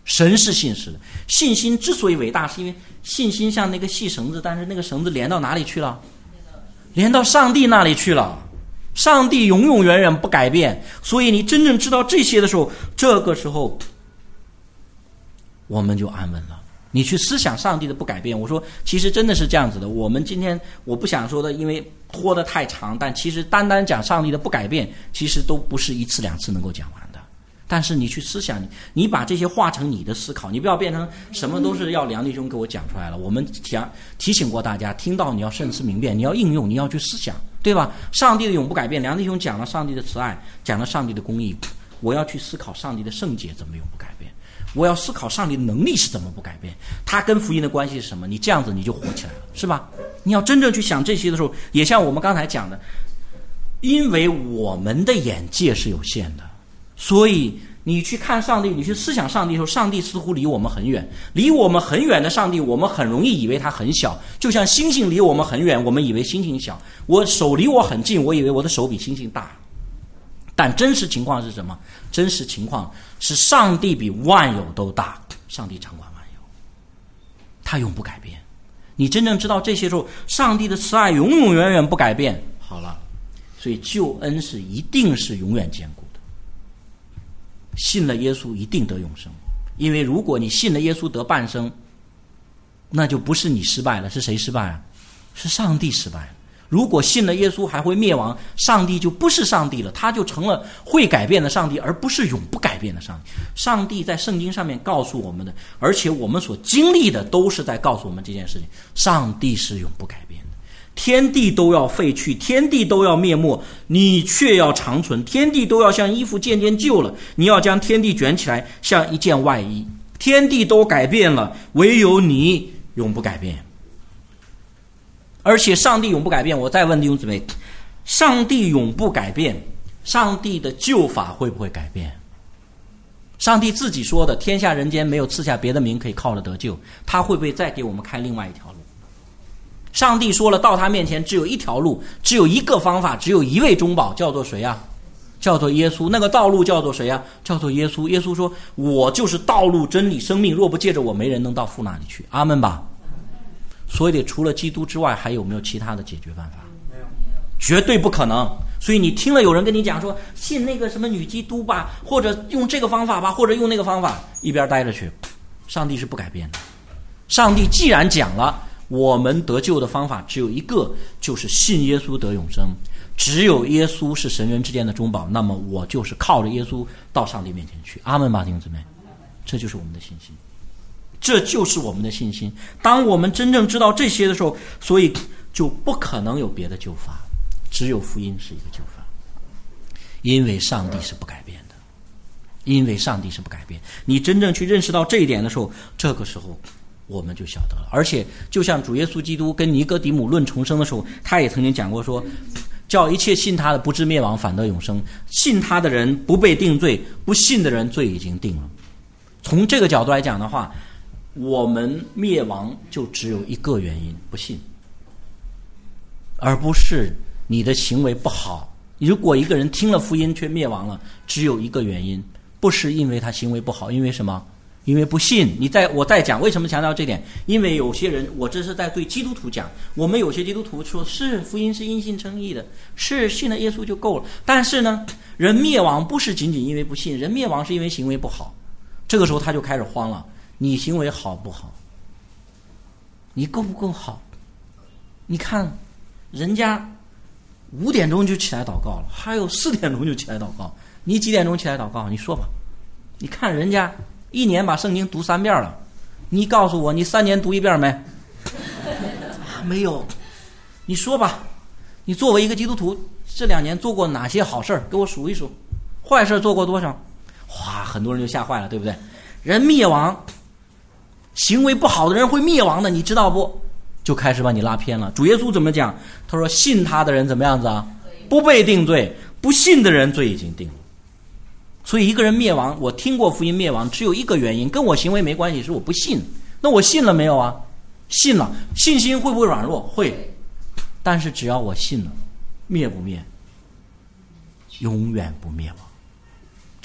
神是信实的。信心之所以伟大，是因为信心像那个细绳子，但是那个绳子连到哪里去了？连到上帝那里去了。上帝永永远远不改变，所以你真正知道这些的时候，这个时候我们就安稳了。你去思想上帝的不改变，我说其实真的是这样子的。我们今天我不想说的，因为拖得太长，但其实单单讲上帝的不改变，其实都不是一次两次能够讲完的。但是你去思想，你把这些化成你的思考，你不要变成什么都是要梁弟兄给我讲出来了。我们提醒过大家，听到你要慎思明辨，你要应用，你要去思想，对吧？上帝的永不改变，梁弟兄讲了上帝的慈爱，讲了上帝的公义，我要去思考上帝的圣洁怎么永不改变，我要思考上帝的能力是怎么不改变，他跟福音的关系是什么。你这样子你就活起来了，是吧？你要真正去想这些的时候，也像我们刚才讲的，因为我们的眼界是有限的，所以你去看上帝，你去思想上帝的时候，上帝似乎离我们很远，离我们很远的上帝，我们很容易以为他很小，就像星星离我们很远，我们以为星星小，我手离我很近，我以为我的手比星星大。但真实情况是什么？真实情况是上帝比万有都大，上帝掌管万有，他永不改变。你真正知道这些时候，上帝的慈爱永永远远不改变。好了，所以救恩是一定是永远坚固的。信了耶稣一定得永生，因为如果你信了耶稣得半生，那就不是你失败了，是谁失败啊？是上帝失败了。如果信了耶稣还会灭亡，上帝就不是上帝了，他就成了会改变的上帝，而不是永不改变的上帝。上帝在圣经上面告诉我们的，而且我们所经历的都是在告诉我们这件事情，上帝是永不改变的。天地都要废去，天地都要灭没，你却要长存。天地都要像衣服渐渐旧了，你要将天地卷起来像一件外衣。天地都改变了，唯有你永不改变。而且上帝永不改变，我再问弟兄姊妹，上帝永不改变，上帝的救法会不会改变？上帝自己说的，天下人间没有赐下别的名可以靠着得救，他会不会再给我们开另外一条路？上帝说了，到他面前只有一条路，只有一个方法，只有一位中保，叫做谁啊？叫做耶稣。那个道路叫做谁啊？叫做耶稣。耶稣说，我就是道路真理生命，若不借着我，没人能到父那里去。阿们吧。所以得除了基督之外，还有没有其他的解决办法？没有，绝对不可能。所以你听了有人跟你讲说，信那个什么女基督吧，或者用这个方法吧，或者用那个方法，一边待着去。上帝是不改变的。上帝既然讲了，我们得救的方法只有一个，就是信耶稣得永生。只有耶稣是神人之间的中保，那么我就是靠着耶稣到上帝面前去。阿们吧，弟兄姊妹，这就是我们的信心。这就是我们的信心。当我们真正知道这些的时候，所以就不可能有别的救法，只有福音是一个救法。因为上帝是不改变的，因为上帝是不改变。你真正去认识到这一点的时候，这个时候我们就晓得了。而且就像主耶稣基督跟尼哥底母论重生的时候，他也曾经讲过说，叫一切信他的不至灭亡，反得永生。信他的人不被定罪，不信的人罪已经定了。从这个角度来讲的话，我们灭亡就只有一个原因，不信，而不是你的行为不好。如果一个人听了福音却灭亡了，只有一个原因，不是因为他行为不好，因为什么？因为不信。我再讲为什么强调这点，因为有些人，我这是在对基督徒讲，我们有些基督徒说是福音是因信称义的，是信了耶稣就够了，但是呢，人灭亡不是仅仅因为不信，人灭亡是因为行为不好。这个时候他就开始慌了，你行为好不好？你够不够好？你看人家5点钟就起来祷告了，还有4点钟就起来祷告，你几点钟起来祷告？你说吧。你看人家1年把圣经读3遍了，你告诉我你3年读1遍没？没有。你说吧，你作为一个基督徒，这2年做过哪些好事儿？给我数一数。坏事做过多少？哇，很多人就吓坏了，对不对？人灭亡，行为不好的人会灭亡的，你知道不？就开始把你拉偏了。主耶稣怎么讲？他说信他的人怎么样子啊？不被定罪，不信的人罪已经定了。所以一个人灭亡，我听过福音灭亡只有一个原因，跟我行为没关系，是我不信。那我信了没有啊？信了。信心会不会软弱？会。但是只要我信了，灭不灭？永远不灭亡。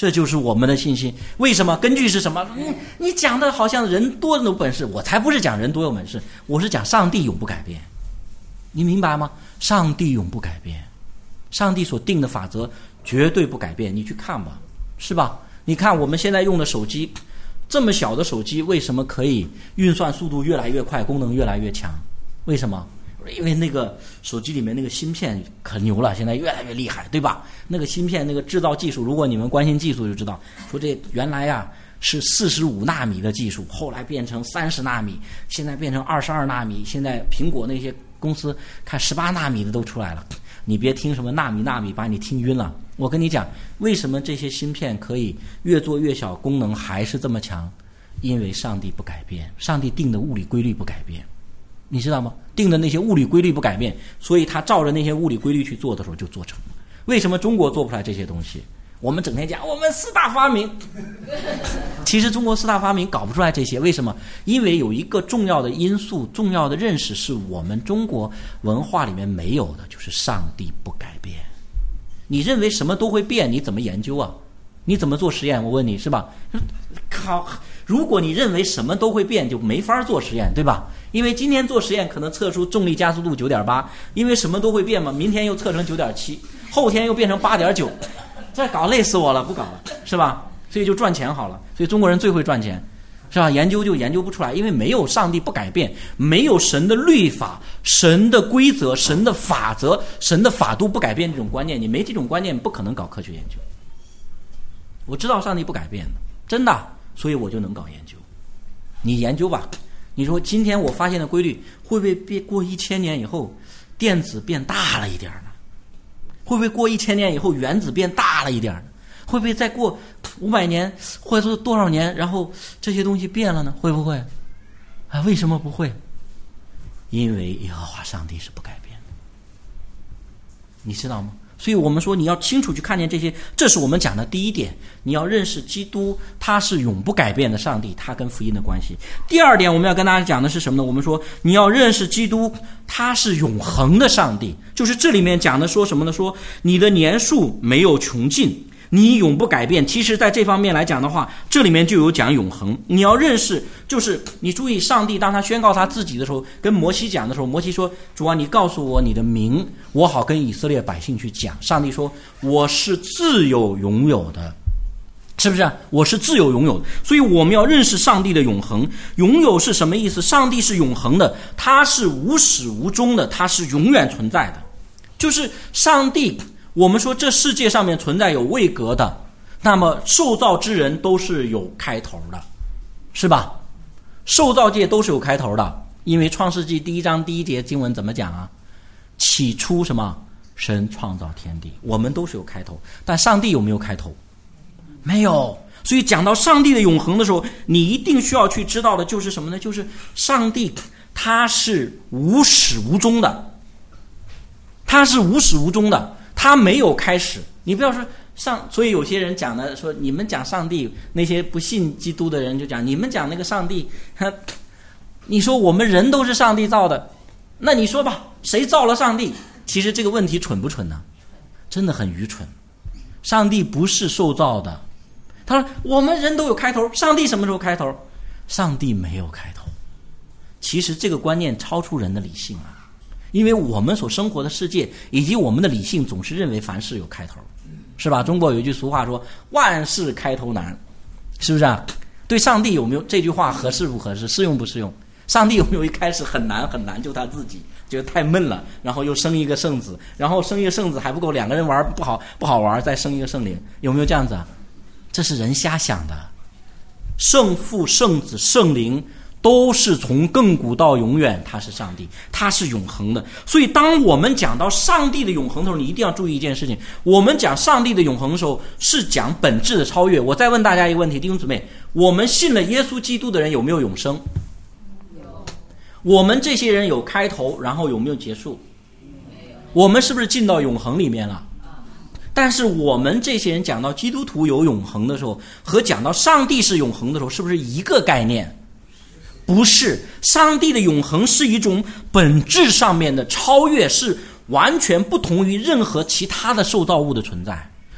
这就是我们的信心。为什么？根据是什么？你讲的好像人多有本事，我才不是讲人多有本事，我是讲上帝永不改变。你明白吗？上帝永不改变，上帝所定的法则绝对不改变。你去看吧，是吧？你看我们现在用的手机，这么小的手机，为什么可以运算速度越来越快，功能越来越强？为什么？因为那个手机里面那个芯片可牛了，现在越来越厉害，对吧？那个芯片那个制造技术，如果你们关心技术就知道，说这原来呀是45纳米的技术，后来变成30纳米，现在变成22纳米，现在苹果那些公司看18纳米的都出来了。你别听什么纳米把你听晕了。我跟你讲，为什么这些芯片可以越做越小，功能还是这么强？因为上帝不改变，上帝定的物理规律不改变，你知道吗？定的那些物理规律不改变，所以他照着那些物理规律去做的时候就做成了。为什么中国做不出来这些东西？我们整天讲我们4大发明，其实中国4大发明搞不出来这些。为什么？因为有一个重要的因素，重要的认识是我们中国文化里面没有的，就是上帝不改变。你认为什么都会变，你怎么研究啊？你怎么做实验？我问你，是吧？靠！如果你认为什么都会变，就没法做实验，对吧？因为今天做实验可能测出重力加速度 9.8， 因为什么都会变嘛，明天又测成 9.7， 后天又变成 8.9， 这搞累死我了，不搞了，是吧？所以就赚钱好了。所以中国人最会赚钱，是吧？研究就研究不出来，因为没有上帝不改变，没有神的律法、神的规则、神的法则、神的法度不改变这种观念，你没这种观念不可能搞科学研究。我知道上帝不改变的，真的，所以我就能搞研究。你研究吧，你说今天我发现的规律会不会过1000年以后电子变大了一点呢？会不会过1000年以后原子变大了一点呢？会不会再过500年或者说多少年，然后这些东西变了呢？会不会啊？为什么不会？因为耶和华上帝是不改变的，你知道吗？所以我们说你要清楚去看见这些，这是我们讲的第一点。你要认识基督，他是永不改变的上帝，他跟福音的关系。第二点我们要跟大家讲的是什么呢？我们说你要认识基督，他是永恒的上帝。就是这里面讲的说什么呢？说你的年数没有穷尽，你永不改变。其实在这方面来讲的话，这里面就有讲永恒。你要认识，就是你注意上帝当他宣告他自己的时候，跟摩西讲的时候，摩西说，主啊，你告诉我你的名，我好跟以色列百姓去讲。上帝说，我是自有永有的，是不是？我是自有永有的。所以我们要认识上帝的永恒。永有是什么意思？上帝是永恒的，他是无始无终的，他是永远存在的。就是上帝，我们说这世界上面存在有位格的，那么受造之人都是有开头的，是吧？受造界都是有开头的，因为创世纪1章1节经文怎么讲啊？起初什么？神创造天地，我们都是有开头，但上帝有没有开头？没有。所以讲到上帝的永恒的时候，你一定需要去知道的就是什么呢？就是上帝他是无始无终的，他是无始无终的，他没有开始。你不要说所以有些人讲的说，你们讲上帝，那些不信基督的人就讲，你们讲那个上帝，你说我们人都是上帝造的，那你说吧，谁造了上帝？其实这个问题蠢不蠢呢？真的很愚蠢。上帝不是受造的。他说我们人都有开头，上帝什么时候开头？上帝没有开头。其实这个观念超出人的理性啊，因为我们所生活的世界以及我们的理性总是认为凡事有开头，是吧？中国有一句俗话说万事开头难，是不是啊？对上帝有没有这句话合适不合适？适用不适用？上帝有没有一开始很难很难，就他自己觉得太闷了，然后又生一个圣子，然后生一个圣子还不够，2个人玩不好玩，再生一个圣灵，有没有这样子啊？这是人瞎想的。圣父、圣子、圣灵都是从亘古到永远，他是上帝，他是永恒的。所以当我们讲到上帝的永恒的时候，你一定要注意一件事情，我们讲上帝的永恒的时候是讲本质的超越。我再问大家一个问题，弟兄姊妹，我们信了耶稣基督的人有没有永生？我们这些人有开头，然后有没有结束？我们是不是进到永恒里面了？但是我们这些人讲到基督徒有永恒的时候，和讲到上帝是永恒的时候，是不是一个概念？不是。上帝的永恒是一种本质上面的超越，是完全不同于任何其他的受造物的存在。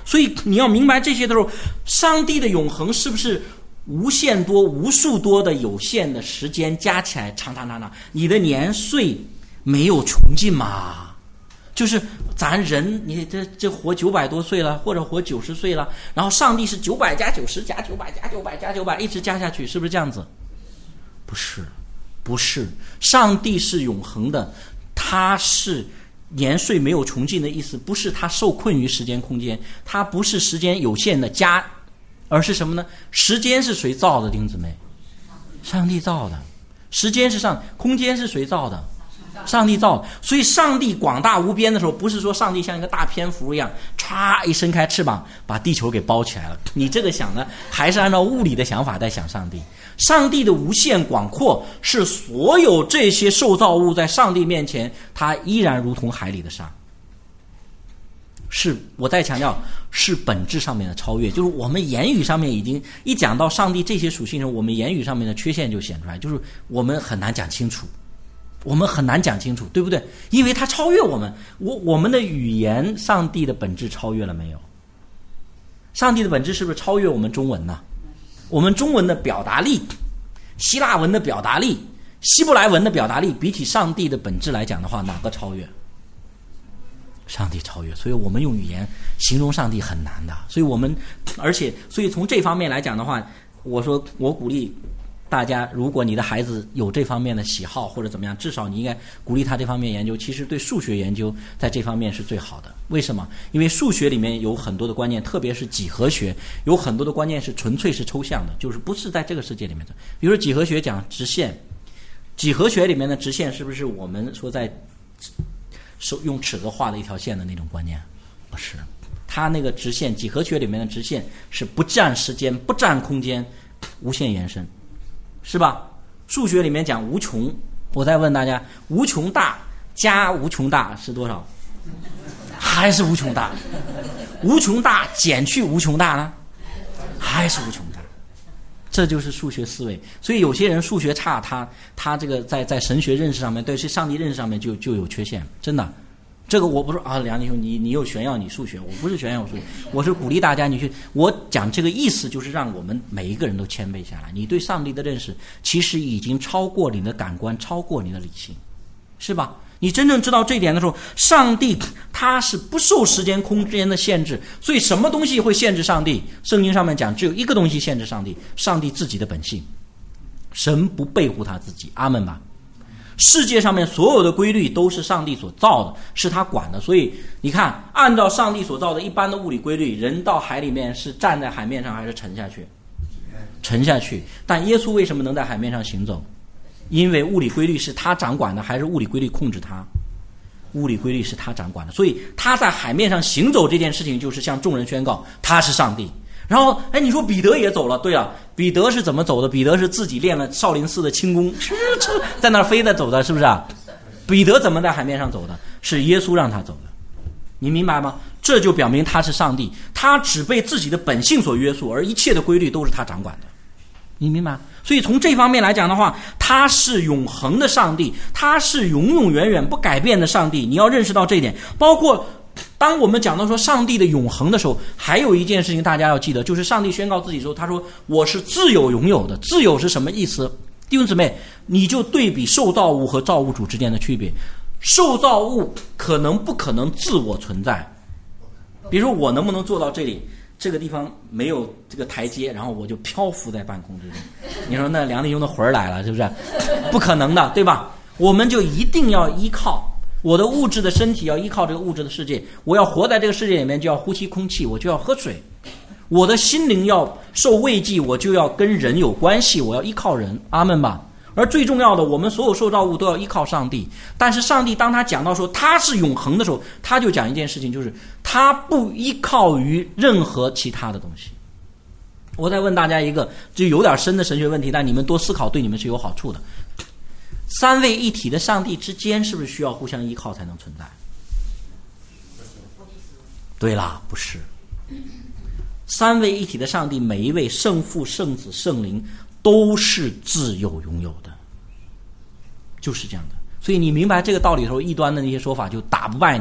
所以你要明白这些的时候，上帝的永恒是不是无限多、无数多的有限的时间加起来长，你的年岁没有穷尽嘛？就是咱人，你这活900多岁了，或者活90岁了，然后上帝是900加90加900加900加900一直加下去，是不是这样子？不是，上帝是永恒的，他是年岁没有穷尽的意思，不是他受困于时间空间，他不是时间有限的加，而是什么呢？时间是谁造的，弟兄姊妹？上帝造的。时间是空间是谁造的？上帝造的。所以上帝广大无边的时候，不是说上帝像一个大蝙蝠一样，歘一伸开翅膀把地球给包起来了。你这个想的还是按照物理的想法在想上帝。上帝的无限广阔是所有这些受造物在上帝面前，它依然如同海里的沙。是我再强调，是本质上面的超越。就是我们言语上面已经一讲到上帝这些属性的时候，我们言语上面的缺陷就显出来，就是我们很难讲清楚，对不对？因为它超越我们，我们的语言，上帝的本质超越了没有？上帝的本质是不是超越我们中文呢？我们中文的表达力，希腊文的表达力，希伯来文的表达力，比起上帝的本质来讲的话，哪个超越？上帝超越。所以我们用语言形容上帝很难的。所以从这方面来讲的话，我鼓励大家，如果你的孩子有这方面的喜好或者怎么样，至少你应该鼓励他这方面研究。其实对数学研究在这方面是最好的。为什么？因为数学里面有很多的观念，特别是几何学，有很多的观念是纯粹是抽象的，就是不是在这个世界里面的。比如说几何学讲直线，几何学里面的直线是不是我们说在用尺子画的一条线的那种观念？不是，它那个直线，几何学里面的直线是不占时间、不占空间，无限延伸，是吧？数学里面讲无穷，我再问大家，无穷大加无穷大是多少？还是无穷大。无穷大减去无穷大呢？还是无穷大。这就是数学思维。所以有些人数学差，他这个在神学认识上面，对上帝认识上面就有缺陷，真的。这个我不是啊，梁弟兄，你又炫耀你数学，我不是炫耀我数学，我是鼓励大家我讲这个意思就是让我们每一个人都谦卑下来。你对上帝的认识其实已经超过你的感官，超过你的理性，是吧？你真正知道这一点的时候，上帝他是不受时间空间的限制。所以什么东西会限制上帝？圣经上面讲只有一个东西限制上帝，上帝自己的本性。神不背乎他自己，阿们吧。世界上面所有的规律都是上帝所造的，是他管的。所以你看，按照上帝所造的一般的物理规律，人到海里面是站在海面上还是沉下去？沉下去。但耶稣为什么能在海面上行走？因为物理规律是他掌管的，还是物理规律控制他？物理规律是他掌管的。所以他在海面上行走这件事情，就是向众人宣告他是上帝。然后你说彼得也走了。对啊，彼得是怎么走的？彼得是自己练了少林寺的轻功，在那儿飞的走的，是不是啊？彼得怎么在海面上走的？是耶稣让他走的。你明白吗？这就表明他是上帝，他只被自己的本性所约束，而一切的规律都是他掌管的。你明白？所以从这方面来讲的话，他是永恒的上帝，他是永永远远不改变的上帝。你要认识到这一点。包括当我们讲到说上帝的永恒的时候，还有一件事情大家要记得，就是上帝宣告自己的时候，他说我是自有永有的。自有是什么意思？弟兄姊妹，你就对比受造物和造物主之间的区别。受造物不可能自我存在。比如说我能不能做到这里，这个地方没有这个台阶，然后我就漂浮在半空之中。你说那梁弟兄的魂来了，是不是？不可能的，对吧？我们就一定要依靠我的物质的身体，要依靠这个物质的世界。我要活在这个世界里面，就要呼吸空气，我就要喝水。我的心灵要受慰藉，我就要跟人有关系，我要依靠人，阿们吧。而最重要的，我们所有受造物都要依靠上帝。但是上帝当他讲到说他是永恒的时候，他就讲一件事情，就是他不依靠于任何其他的东西。我再问大家一个就有点深的神学问题，但你们多思考对你们是有好处的。三位一体的上帝之间是不是需要互相依靠才能存在？对啦，不是。三位一体的上帝，每一位圣父、圣子、圣灵都是自有永有的，就是这样的。所以你明白这个道理的时候，异端的那些说法就打不败你。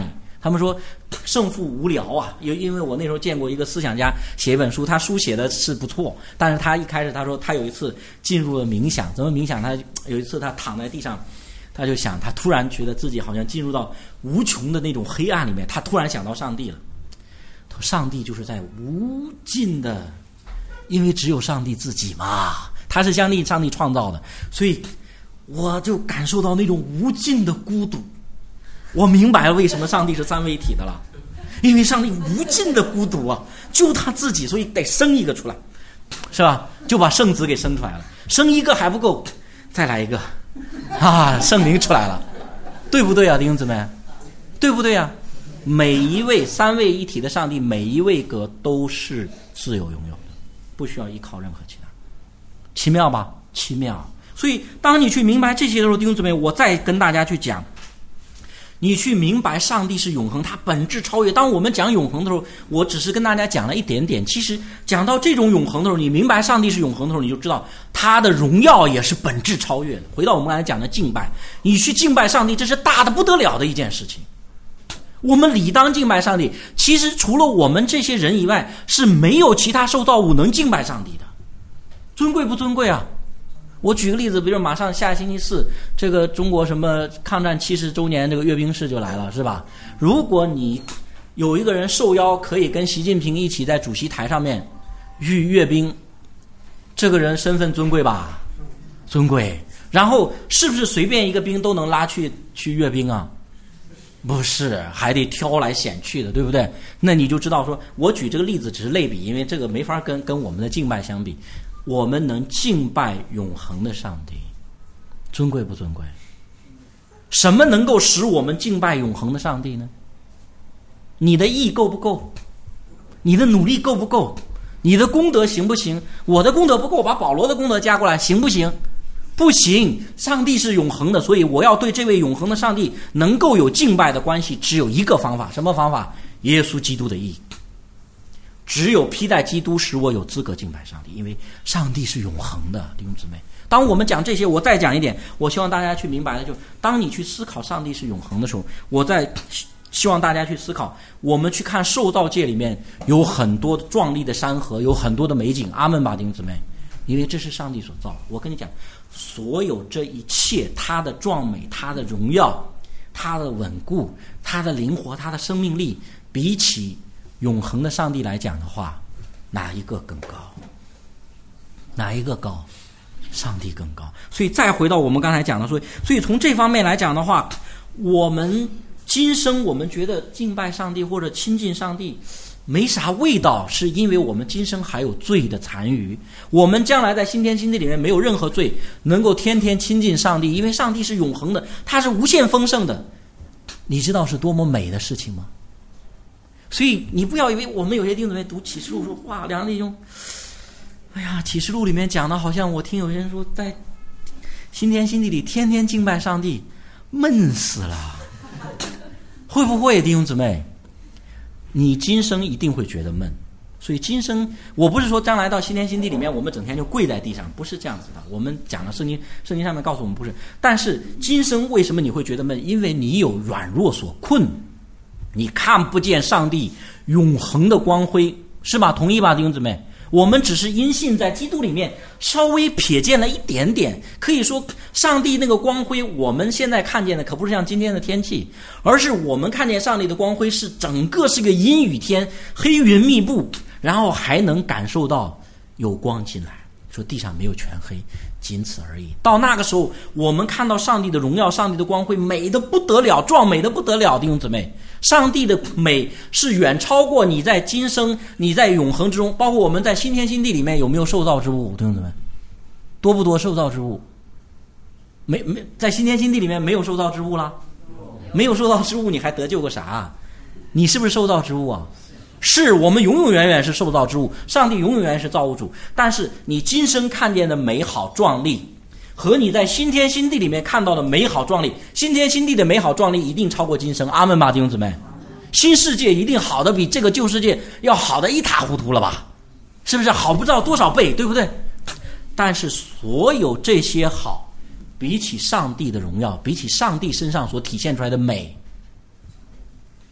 他们说圣父无聊啊，因为我那时候见过一个思想家写一本书，他书写的是不错，但是他一开始他说他有一次进入了冥想，怎么冥想？他有一次他躺在地上，他就想，他突然觉得自己好像进入到无穷的那种黑暗里面，他突然想到上帝了。他说上帝就是在无尽的，因为只有上帝自己嘛，他是相信上帝创造的，所以我就感受到那种无尽的孤独。我明白了为什么上帝是三位一体的了，因为上帝无尽的孤独啊，就他自己，所以得生一个出来，是吧？就把圣子给生出来了，生一个还不够，再来一个啊，圣灵出来了，对不对啊，弟兄姊妹？对不对啊？每一位三位一体的上帝，每一位格都是自由拥有的，不需要依靠任何其他，奇妙吧？奇妙。所以当你去明白这些的时候，弟兄姊妹，我再跟大家去讲，你去明白上帝是永恒，他本质超越。当我们讲永恒的时候，我只是跟大家讲了一点点，其实讲到这种永恒的时候，你明白上帝是永恒的时候，你就知道他的荣耀也是本质超越的。回到我们刚才讲的敬拜，你去敬拜上帝，这是大的不得了的一件事情。我们理当敬拜上帝，其实除了我们这些人以外，是没有其他受造物能敬拜上帝的。尊贵不尊贵啊？我举个例子，比如马上下星期四，这个中国什么抗战70周年这个阅兵式就来了，是吧？如果你有一个人受邀可以跟习近平一起在主席台上面阅兵，这个人身份尊贵吧？尊贵。然后是不是随便一个兵都能拉去阅兵啊？不是，还得挑来选去的，对不对？那你就知道说，我举这个例子只是类比，因为这个没法跟我们的敬拜相比。我们能敬拜永恒的上帝，尊贵不尊贵？什么能够使我们敬拜永恒的上帝呢？你的义够不够？你的努力够不够？你的功德行不行？我的功德不够，把保罗的功德加过来，行不行？不行。上帝是永恒的，所以我要对这位永恒的上帝能够有敬拜的关系，只有一个方法。什么方法？耶稣基督的义。只有披戴基督使我有资格敬拜上帝，因为上帝是永恒的，弟兄姊妹。当我们讲这些，我再讲一点，我希望大家去明白的，就当你去思考上帝是永恒的时候，我再希望大家去思考，我们去看受造界里面有很多壮丽的山河，有很多的美景，阿们吧，弟兄姊妹，因为这是上帝所造。我跟你讲，所有这一切，它的壮美，它的荣耀，它的稳固，它的灵活，它的生命力，比起永恒的上帝来讲的话，哪一个更高？哪一个高？上帝更高。所以再回到我们刚才讲的，所以从这方面来讲的话，我们今生我们觉得敬拜上帝或者亲近上帝没啥味道，是因为我们今生还有罪的残余。我们将来在新天新地里面没有任何罪，能够天天亲近上帝，因为上帝是永恒的，他是无限丰盛的。你知道是多么美的事情吗？所以你不要以为我们有些弟兄姊妹读启示录说，哇，梁弟兄，哎呀，启示录里面讲的好像我听有些人说在新天新地里天天敬拜上帝，闷死了。会不会，弟兄姊妹？你今生一定会觉得闷。所以今生，我不是说将来到新天新地里面我们整天就跪在地上，不是这样子的。我们讲了圣经上面告诉我们不是。但是今生为什么你会觉得闷？因为你有软弱所困，你看不见上帝永恒的光辉，是吧？同意吧，弟兄姊妹？我们只是因信在基督里面稍微瞥见了一点点，可以说上帝那个光辉我们现在看见的可不是像今天的天气，而是我们看见上帝的光辉是整个是个阴雨天，黑云密布，然后还能感受到有光进来，说地上没有全黑，仅此而已。到那个时候我们看到上帝的荣耀，上帝的光辉美得不得了，壮美得不得了，弟兄姊妹，上帝的美是远超过你在今生你在永恒之中，包括我们在新天新地里面有没有受造之物，弟兄姊妹，多不多受造之物？没在新天新地里面没有受造之物啦，没有受造之物你还得救个啥？你是不是受造之物啊？是，我们永永远远是受造之物，上帝永永远远是造物主。但是你今生看见的美好壮丽和你在新天新地里面看到的美好壮丽，新天新地的美好壮丽一定超过今生，阿们吧，弟兄姊妹。新世界一定好的比这个旧世界要好的一塌糊涂了吧？是不是好不知道多少倍，对不对？但是所有这些好，比起上帝的荣耀，比起上帝身上所体现出来的美，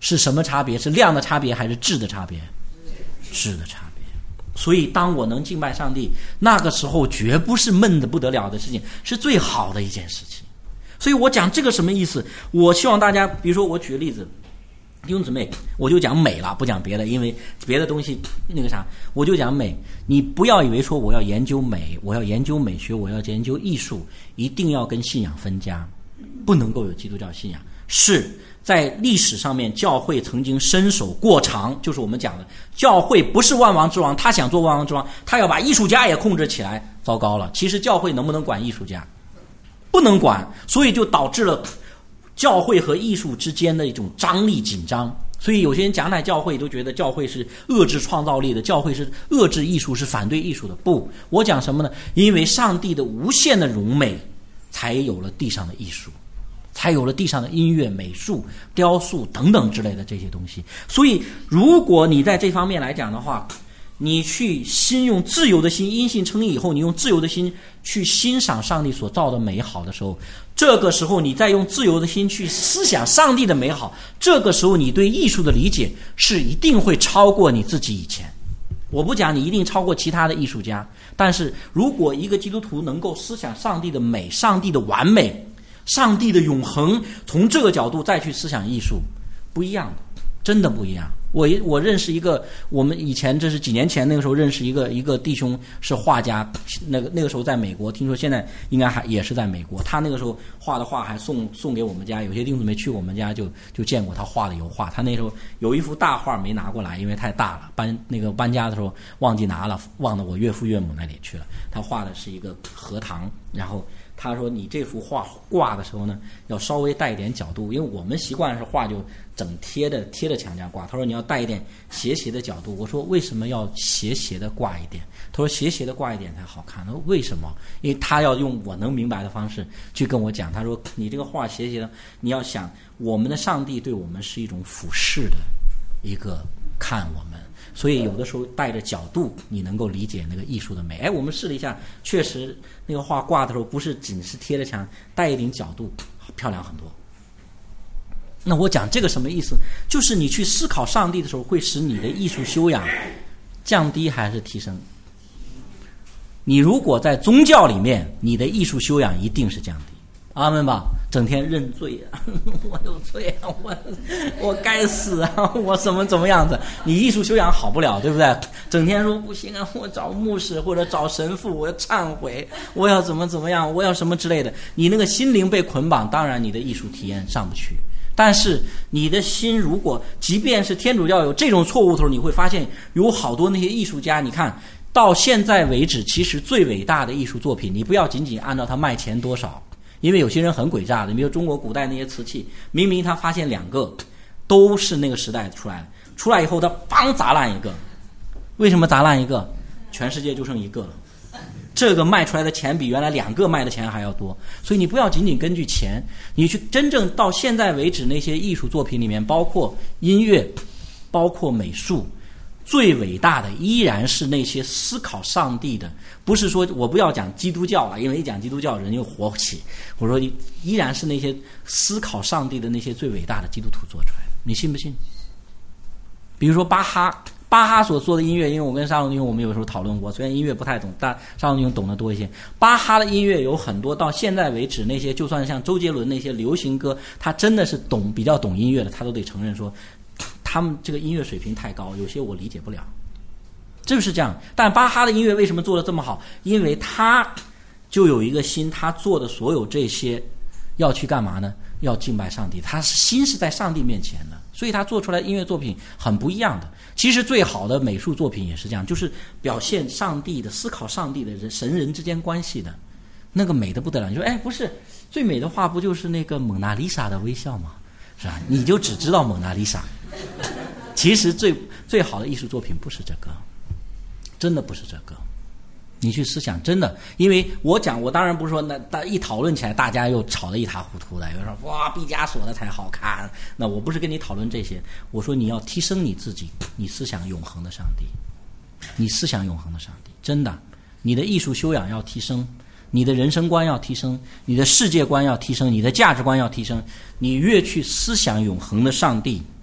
是什么差别？是量的差别还是质的差别？质的差别。所以当我能敬拜上帝，那个时候绝不是闷得不得了的事情，是最好的一件事情。所以我讲这个什么意思？我希望大家，比如说我举个例子，弟兄姊妹，我就讲美了，不讲别的，因为别的东西那个啥，我就讲美。你不要以为说我要研究美，我要研究美学，我要研究艺术，一定要跟信仰分家，不能够有基督教信仰。是在历史上面，教会曾经伸手过长，就是我们讲的，教会不是万王之王，他想做万王之王，他要把艺术家也控制起来，糟糕了。其实教会能不能管艺术家？不能管，所以就导致了教会和艺术之间的一种张力紧张。所以有些人讲乃教会都觉得教会是遏制创造力的，教会是遏制艺术，是反对艺术的。不，我讲什么呢？因为上帝的无限的荣美，才有了地上的艺术，才有了地上的音乐、美术、雕塑等等之类的这些东西。所以如果你在这方面来讲的话，你去用自由的心，因信称义以后，你用自由的心去欣赏上帝所造的美好的时候，这个时候你再用自由的心去思想上帝的美好，这个时候你对艺术的理解是一定会超过你自己以前。我不讲你一定超过其他的艺术家，但是如果一个基督徒能够思想上帝的美、上帝的完美、上帝的永恒，从这个角度再去思想艺术，不一样的，真的不一样。我认识一个，我们以前这是几年前那个时候认识一个弟兄是画家，那个时候在美国，听说现在应该还也是在美国。他那个时候画的画还送给我们家，有些弟兄姊妹去我们家就见过他画的油画。他那时候有一幅大画没拿过来，因为太大了，搬家的时候忘记拿了，忘到我岳父岳母那里去了。他画的是一个荷塘，然后他说你这幅画挂的时候呢，要稍微带一点角度，因为我们习惯是画就整贴着墙架挂。他说你要带一点斜斜的角度。我说为什么要斜斜的挂一点？他说斜斜的挂一点才好看。他说为什么？因为他要用我能明白的方式去跟我讲。他说你这个画斜斜的，你要想我们的上帝对我们是一种俯视的一个看我们，所以有的时候带着角度你能够理解那个艺术的美。我们试了一下，确实那个画挂的时候不是仅是贴着墙，带一点角度，漂亮很多。那我讲这个什么意思？就是你去思考上帝的时候，会使你的艺术修养降低还是提升？你如果在宗教里面，你的艺术修养一定是降低。阿们吧，整天认罪啊，我有罪啊，我该死啊，我怎么样子？你艺术修养好不了，对不对？整天说不行啊，我找牧师或者找神父，我要忏悔，我要怎么样，我要什么之类的。你那个心灵被捆绑，当然你的艺术体验上不去。但是你的心如果即便是天主教有这种错误的时候，你会发现有好多那些艺术家，你看到现在为止，其实最伟大的艺术作品，你不要仅仅按照它卖钱多少。因为有些人很诡诈的，比如中国古代那些瓷器，明明他发现2个都是那个时代出来的，出来以后他梆砸烂一个，为什么砸烂一个？全世界就剩1个了，这个卖出来的钱比原来2个卖的钱还要多。所以你不要仅仅根据钱，你去真正到现在为止那些艺术作品里面，包括音乐，包括美术，最伟大的依然是那些思考上帝的。不是说我不要讲基督教了，因为一讲基督教人又活不起。我说依然是那些思考上帝的那些最伟大的基督徒做出来的，你信不信？比如说巴哈所做的音乐，因为我跟沙龙弟兄我们有时候讨论过，虽然音乐不太懂，但沙龙弟兄懂得多一些。巴哈的音乐有很多到现在为止，那些就算像周杰伦那些流行歌，他真的是比较懂音乐的，他都得承认说他们这个音乐水平太高，有些我理解不了，就是这样。但巴哈的音乐为什么做得这么好？因为他就有一个心，他做的所有这些要去干嘛呢？要敬拜上帝，他心是在上帝面前的，所以他做出来音乐作品很不一样的。其实最好的美术作品也是这样，就是表现上帝的、思考上帝的神人之间关系的，那个美的不得了。你说不是最美的画不就是那个蒙娜丽莎的微笑吗？是吧？你就只知道蒙娜丽莎。其实最好的艺术作品不是这个，真的不是这个。你去思想，真的，因为我当然不是说那一讨论起来大家又吵得一塌糊涂的，有人说哇毕加索的才好看，那我不是跟你讨论这些，我说你要提升你自己，你思想永恒的上帝，你思想永恒的上帝，真的，你的艺术修养要提升，你的人生观要提升，你的世界观要提升，你的价值观要提升，你越去思想永恒的上帝，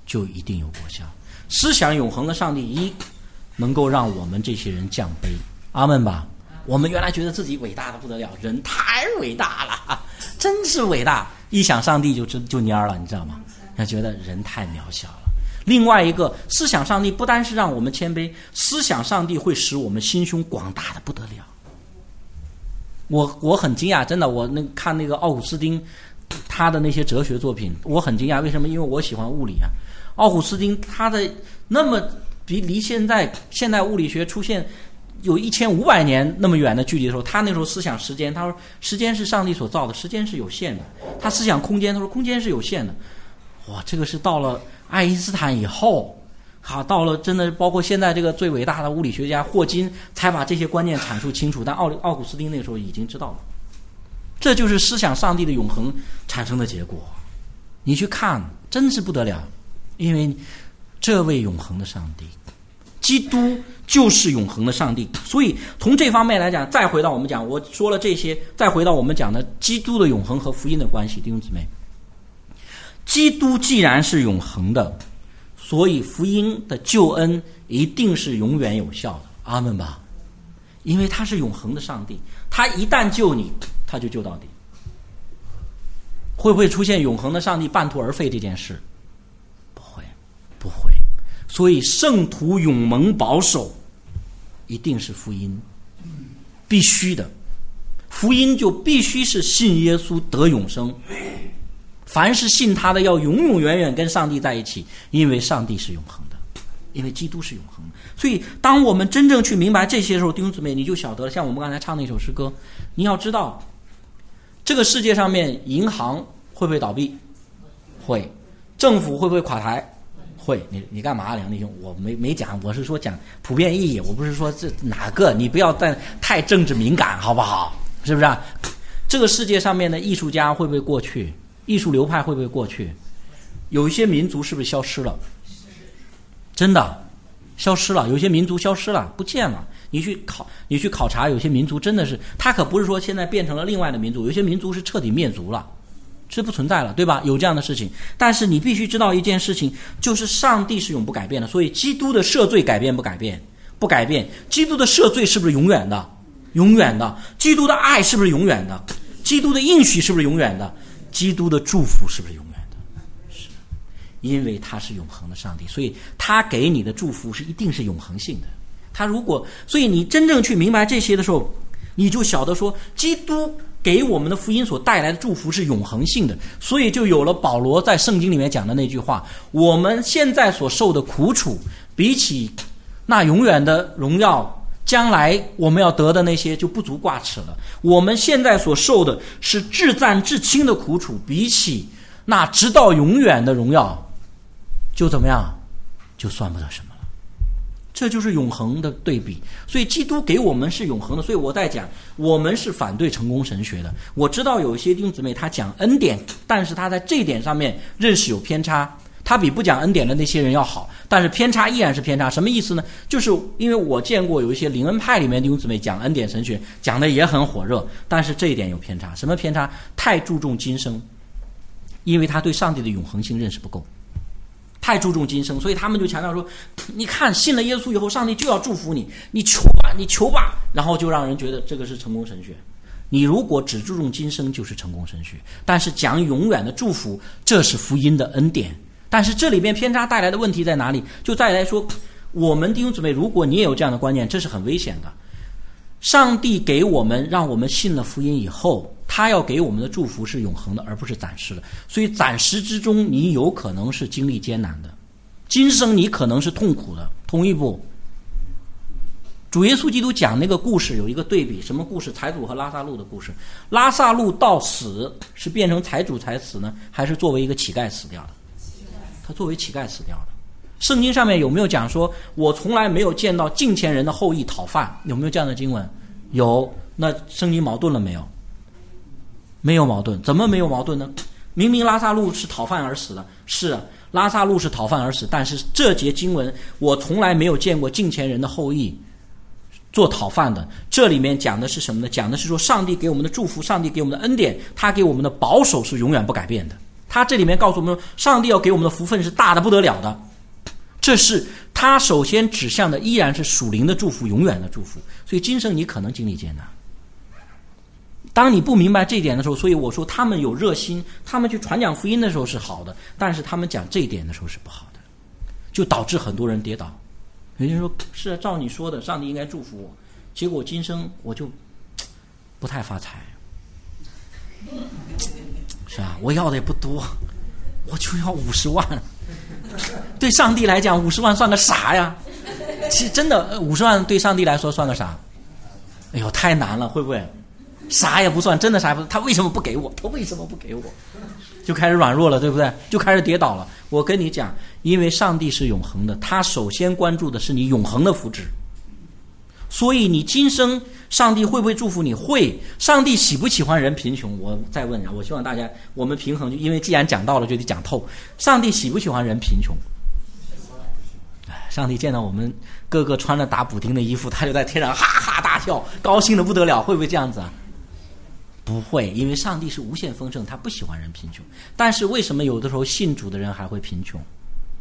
就一定有果效。思想永恒的上帝，一能够让我们这些人降卑，阿们吧。我们原来觉得自己伟大的不得了，人太伟大了，真是伟大，一想上帝就蔫了，你知道吗？他觉得人太渺小了。另外一个，思想上帝不单是让我们谦卑，思想上帝会使我们心胸广大的不得了。我很惊讶，真的，我看那个奥古斯丁他的那些哲学作品，我很惊讶，为什么？因为我喜欢物理啊。奥古斯丁他的那么离现代物理学出现有1500年那么远的距离的时候，他那时候思想时间，他说时间是上帝所造的，时间是有限的。他思想空间，他说空间是有限的。哇，这个是到了爱因斯坦以后，到了真的包括现在这个最伟大的物理学家霍金才把这些观念阐述清楚，但奥古斯丁那个时候已经知道了。这就是思想上帝的永恒产生的结果。你去看，真是不得了，因为这位永恒的上帝，基督就是永恒的上帝。所以从这方面来讲，再回到我们讲，我说了这些，再回到我们讲的基督的永恒和福音的关系，弟兄姊妹，基督既然是永恒的，所以福音的救恩一定是永远有效的，阿们吧。因为他是永恒的上帝，他一旦救你，他就救到底。会不会出现永恒的上帝半途而废这件事？不会。所以圣徒永蒙保守，一定是福音，必须的。福音就必须是信耶稣得永生，凡是信他的要永永远远跟上帝在一起，因为上帝是永恒的，因为基督是永恒的。所以当我们真正去明白这些时候，弟兄姊妹，你就晓得了。像我们刚才唱那首诗歌，你要知道这个世界上面银行会不会倒闭？会。政府会不会垮台？会。你干嘛，梁弟兄？我没讲，我是说讲普遍意义，我不是说这哪个，你不要太政治敏感，好不好？是不是啊？这个世界上面的艺术家会不会过去？艺术流派会不会过去？有一些民族是不是消失了？真的消失了，有些民族消失了，不见了。你去考察，有些民族真的是，他可不是说现在变成了另外的民族，有些民族是彻底灭族了，是不存在了，对吧？有这样的事情。但是你必须知道一件事情，就是上帝是永不改变的。所以基督的赦罪改变不改变？不改变。基督的赦罪是不是永远的？永远的。基督的爱是不是永远的？基督的应许是不是永远的？基督的祝福是不是永远的？是。因为他是永恒的上帝，所以他给你的祝福是一定是永恒性的。所以你真正去明白这些的时候，你就晓得说，基督给我们的福音所带来的祝福是永恒性的。所以就有了保罗在圣经里面讲的那句话，我们现在所受的苦楚，比起那永远的荣耀，将来我们要得的那些就不足挂齿了。我们现在所受的是至暂至轻的苦楚，比起那直到永远的荣耀，就怎么样？就算不得什么了。这就是永恒的对比。所以基督给我们是永恒的。所以我在讲，我们是反对成功神学的。我知道有一些弟兄姊妹他讲恩典，但是他在这一点上面认识有偏差，他比不讲恩典的那些人要好，但是偏差依然是偏差。什么意思呢？就是因为我见过有一些灵恩派里面的弟兄姊妹讲恩典神学，讲的也很火热，但是这一点有偏差。什么偏差？太注重今生，因为他对上帝的永恒性认识不够，太注重今生，所以他们就强调说，你看信了耶稣以后，上帝就要祝福你，你求吧，然后就让人觉得这个是成功神学。你如果只注重今生，就是成功神学。但是讲永远的祝福，这是福音的恩典。但是这里边偏差带来的问题在哪里？就再来说，我们弟兄姊妹，如果你也有这样的观念，这是很危险的。上帝给我们，让我们信了福音以后，他要给我们的祝福是永恒的，而不是暂时的。所以暂时之中，你有可能是经历艰难的，今生你可能是痛苦的，同意不？主耶稣基督讲那个故事有一个对比，什么故事？财主和拉撒路的故事。拉撒路到死是变成财主才死呢，还是作为一个乞丐死掉的？他作为乞丐死掉的。圣经上面有没有讲说，我从来没有见到敬虔人的后裔讨饭？有没有这样的经文？有。那圣经矛盾了没有？没有矛盾。怎么没有矛盾呢？明明拉撒路是讨饭而死的，是拉撒路是讨饭而死，但是这节经文我从来没有见过敬虔人的后裔做讨饭的。这里面讲的是什么呢？讲的是说上帝给我们的祝福，上帝给我们的恩典，他给我们的保守是永远不改变的。 他这里面告诉我们说，上帝要给我们的福分是大的不得了的，这是他首先指向的依然是属灵的祝福，永远的祝福。所以今生你可能经历艰难，当你不明白这一点的时候，所以我说他们有热心，他们去传讲福音的时候是好的，但是他们讲这一点的时候是不好的，就导致很多人跌倒。有人说是照你说的，上帝应该祝福我，结果今生我就不太发财，是吧？我要的也不多，我就要50万。对上帝来讲50万算个啥呀？其实真的50万对上帝来说算个啥？哎呦，太难了，会不会？啥也不算，真的啥也不算。他为什么不给我？他为什么不给我？就开始软弱了，对不对？就开始跌倒了。我跟你讲，因为上帝是永恒的，他首先关注的是你永恒的福祉。所以你今生上帝会不会祝福你？会。上帝喜不喜欢人贫穷？我再问一下，我希望大家我们平衡，因为既然讲到了就得讲透。上帝喜不喜欢人贫穷？上帝见到我们个个穿着打补丁的衣服，他就在天上哈哈大笑，高兴的不得了。会不会这样子啊？不会，因为上帝是无限丰盛，他不喜欢人贫穷。但是为什么有的时候信主的人还会贫穷？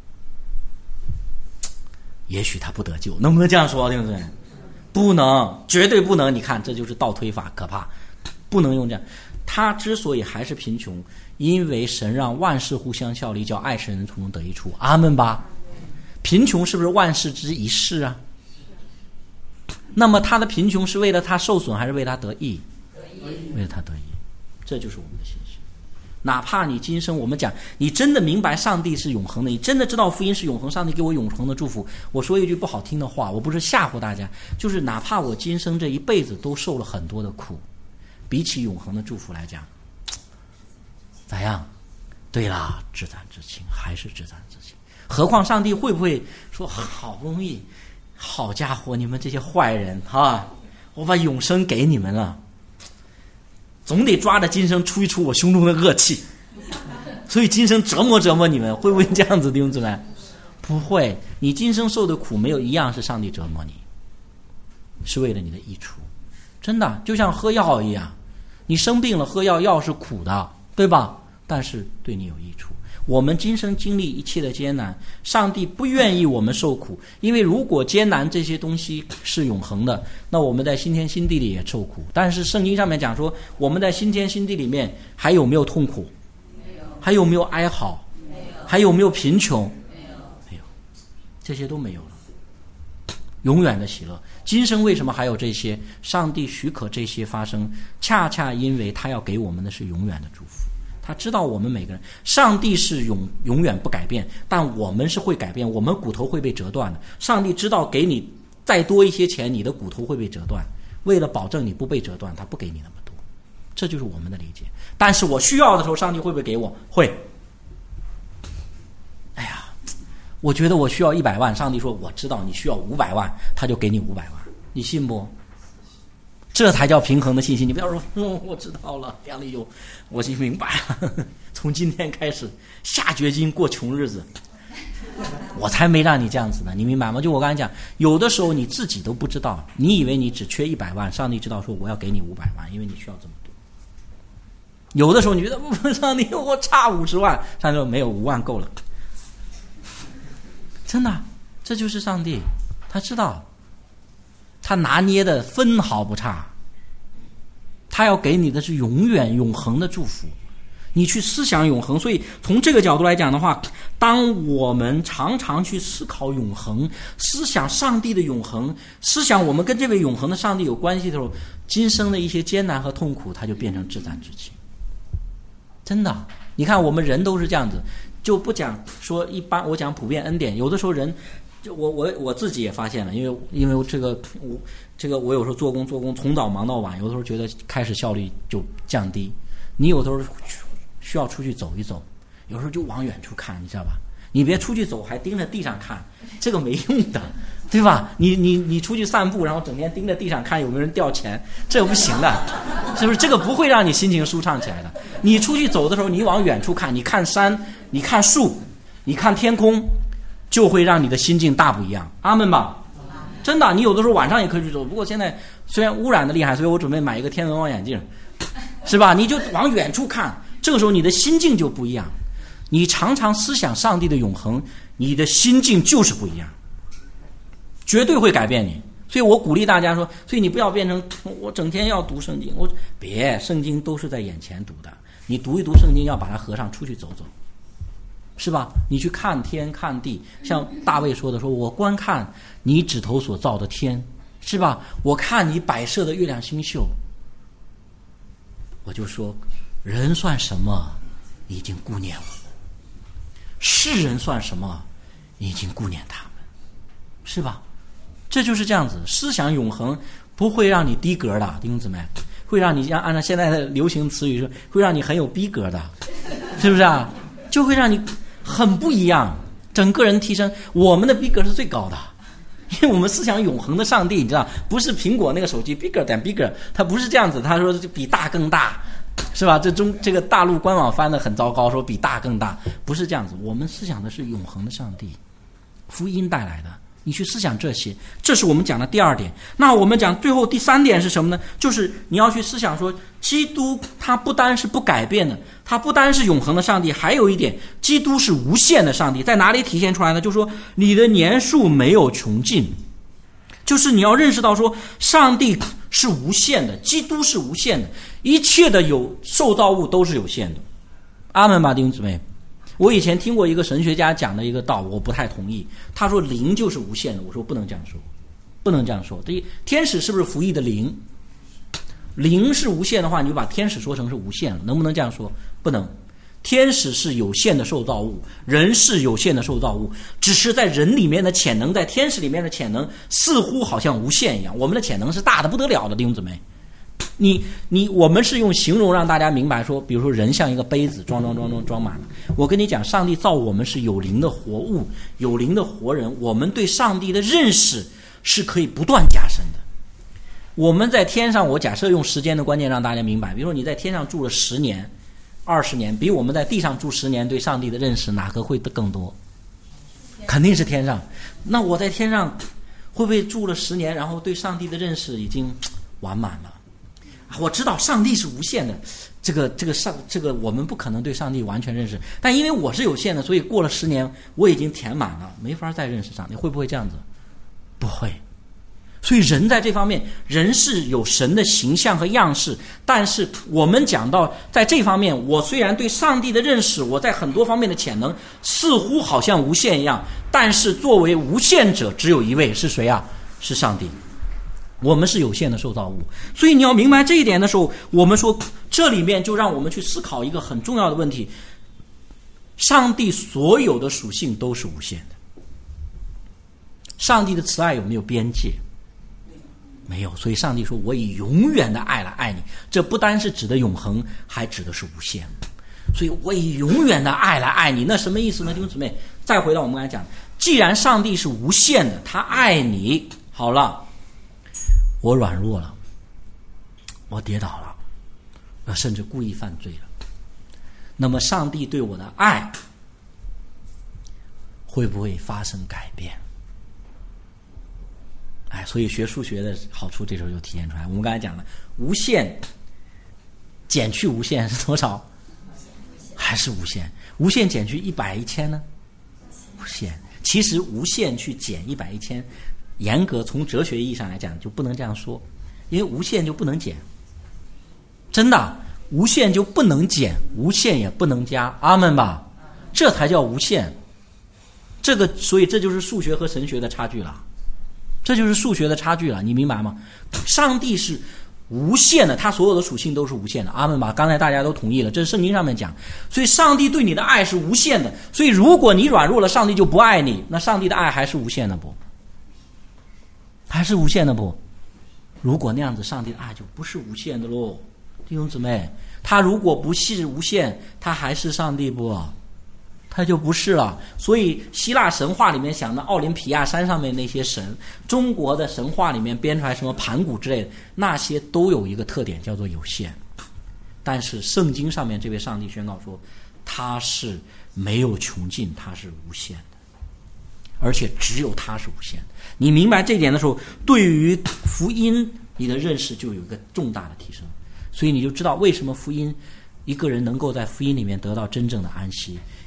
也许他不得救，能不能这样说？对不对？不能，绝对不能。你看，这就是倒推法，可怕，不能用这样。他之所以还是贫穷，因为神让万事互相效力，叫爱神人从中得益处。阿们吧。贫穷是不是万事之一事啊？那么他的贫穷是为了他受损，还是为他得益？为了他得益。这就是我们的信心。哪怕你今生，我们讲你真的明白上帝是永恒的，你真的知道福音是永恒，上帝给我永恒的祝福。我说一句不好听的话，我不是吓唬大家，就是哪怕我今生这一辈子都受了很多的苦，比起永恒的祝福来讲，咋样？对啦，至暂至轻，还是至暂至轻。何况上帝会不会说，好不容易，好家伙，你们这些坏人啊，我把永生给你们了，总得抓着今生出一出我胸中的恶气，所以今生折磨折磨你们，会不会这样子？弟兄姊妹，不会。你今生受的苦没有一样是上帝折磨你，是为了你的益处。真的，就像喝药一样，你生病了喝药，药是苦的，对吧？但是对你有益处。我们今生经历一切的艰难，上帝不愿意我们受苦，因为如果艰难这些东西是永恒的，那我们在新天新地里也受苦。但是圣经上面讲说，我们在新天新地里面还有没有痛苦？没有。还有没有哀嚎？没有。还有没有贫穷？没有。没有，这些都没有了，永远的喜乐。今生为什么还有这些？上帝许可这些发生，恰恰因为他要给我们的是永远的祝福。他知道我们每个人，上帝是永远不改变，但我们是会改变，我们骨头会被折断的。上帝知道给你再多一些钱，你的骨头会被折断，为了保证你不被折断，他不给你那么多，这就是我们的理解。但是我需要的时候，上帝会不会给我？会。哎呀，我觉得我需要100万，上帝说我知道你需要500万，他就给你500万，你信不？这才叫平衡的信心。你不要说我知道了，梁丽友，我就明白了，从今天开始下决心过穷日子，我才没让你这样子呢，你明白吗？就我刚才讲，有的时候你自己都不知道，你以为你只缺100万，上帝知道说我要给你500万，因为你需要这么多。有的时候你觉得不，上帝我差50万，上帝说没有5万够了。真的，这就是上帝，他知道，他拿捏的分毫不差，他要给你的是永远永恒的祝福，你去思想永恒。所以从这个角度来讲的话，当我们常常去思考永恒，思想上帝的永恒，思想我们跟这位永恒的上帝有关系的时候，今生的一些艰难和痛苦它就变成至暂之轻。真的，你看我们人都是这样子，就不讲说一般，我讲普遍恩典。有的时候人就我自己也发现了，因为这个我有时候做工从早忙到晚，有的时候觉得开始效率就降低。你有的时候需要出去走一走，有时候就往远处看，你知道吧？你别出去走还盯着地上看，这个没用的，对吧？你出去散步，然后整天盯着地上看有没有人掉钱，这不行的，是不是？这个不会让你心情舒畅起来的。你出去走的时候，你往远处看，你看山，你看树，你看天空，就会让你的心境大不一样。阿们吧。真的，你有的时候晚上也可以去走，不过现在虽然污染的厉害，所以我准备买一个天文望远镜，是吧？你就往远处看，这个时候你的心境就不一样。 你常常思想上帝的永恒，你的心境就是不一样，绝对会改变你。所以我鼓励大家说，所以你不要变成我整天要读圣经，别，圣经都是在眼前读的，你读一读圣经要把它合上，出去走走，是吧？你去看天看地，像大卫说的，说我观看你指头所造的天，是吧？我看你摆设的月亮星宿，我就说人算什么，已经顾念我；世人算什么，已经顾念他们，是吧？这就是这样子，思想永恒不会让你低格的，弟兄姊妹，会让你按照现在的流行词语说，会让你很有逼格的，是不是啊？就会让你很不一样，整个人提升。我们的逼格是最高的，因为我们思想永恒的上帝，你知道，不是苹果那个手机 bigger than bigger， 它不是这样子，他说比大更大，是吧？这个大陆官网翻得很糟糕，说比大更大，不是这样子。我们思想的是永恒的上帝，福音带来的。你去思想这些，这是我们讲的第二点。那我们讲最后第三点是什么呢？就是你要去思想说，基督他不单是不改变的，他不单是永恒的上帝，还有一点，基督是无限的上帝。在哪里体现出来呢？就是说你的年数没有穷尽，就是你要认识到说，上帝是无限的，基督是无限的，一切的受造物都是有限的。阿们吧，弟兄姊妹。我以前听过一个神学家讲的一个道，我不太同意。他说灵就是无限的，我说不能这样说，不能这样说。天使是不是服役的灵？灵是无限的话，你就把天使说成是无限了，能不能这样说？不能。天使是有限的受造物，人是有限的受造物，只是在人里面的潜能，在天使里面的潜能似乎好像无限一样，我们的潜能是大的不得了的，弟兄姊妹。我们是用形容让大家明白说，比如说人像一个杯子，装满了。我跟你讲，上帝造我们是有灵的活物，有灵的活人，我们对上帝的认识是可以不断加深的。我们在天上，我假设用时间的观念让大家明白，比如说你在天上住了10年、20年，比我们在地上住10年对上帝的认识哪个会更多？肯定是天上。那我在天上会不会住了10年，然后对上帝的认识已经完满了？我知道上帝是无限的，这个我们不可能对上帝完全认识，但因为我是有限的，所以过了10年我已经填满了，没法再认识上帝。会不会这样子？不会。所以人在这方面，人是有神的形象和样式，但是我们讲到在这方面，我虽然对上帝的认识，我在很多方面的潜能似乎好像无限一样，但是作为无限者只有一位，是谁啊？是上帝。我们是有限的受造物，所以你要明白这一点的时候，我们说这里面就让我们去思考一个很重要的问题：上帝所有的属性都是无限的。上帝的慈爱有没有边界？没有。所以上帝说我以永远的爱来爱你，这不单是指的永恒，还指的是无限。所以我以永远的爱来爱你，那什么意思呢？弟兄姊妹，再回到我们刚才讲，既然上帝是无限的，他爱你，好了，我软弱了，我跌倒了，我甚至故意犯罪了，那么上帝对我的爱会不会发生改变？所以学数学的好处这时候就体现出来。我们刚才讲了，无限减去无限是多少？还是无限。无限减去100、1000呢？无限。其实无限去减100、1000，严格从哲学意义上来讲就不能这样说，因为无限就不能减，真的，无限就不能减，无限也不能加，阿们吧，这才叫无限。所以这就是数学和神学的差距了，这就是数学的差距了，你明白吗？上帝是无限的，他所有的属性都是无限的，阿们吧。刚才大家都同意了，这是圣经上面讲。所以上帝对你的爱是无限的，所以如果你软弱了，上帝就不爱你，那上帝的爱还是无限的不？还是无限的不？如果那样子，上帝的爱就不是无限的咯，弟兄姊妹。他如果不是无限，他还是上帝不？他就不是了。所以希腊神话里面想的奥林匹亚山上面那些神，中国的神话里面编出来什么盘古之类的，那些都有一个特点叫做有限。但是圣经上面这位上帝宣告说，他是没有穷尽，他是无限的，而且只有他是无限的。你明白这点的时候，对于福音你的认识就有一个重大的提升。所以你就知道为什么福音一个人能够在福音里面得到真正的安息，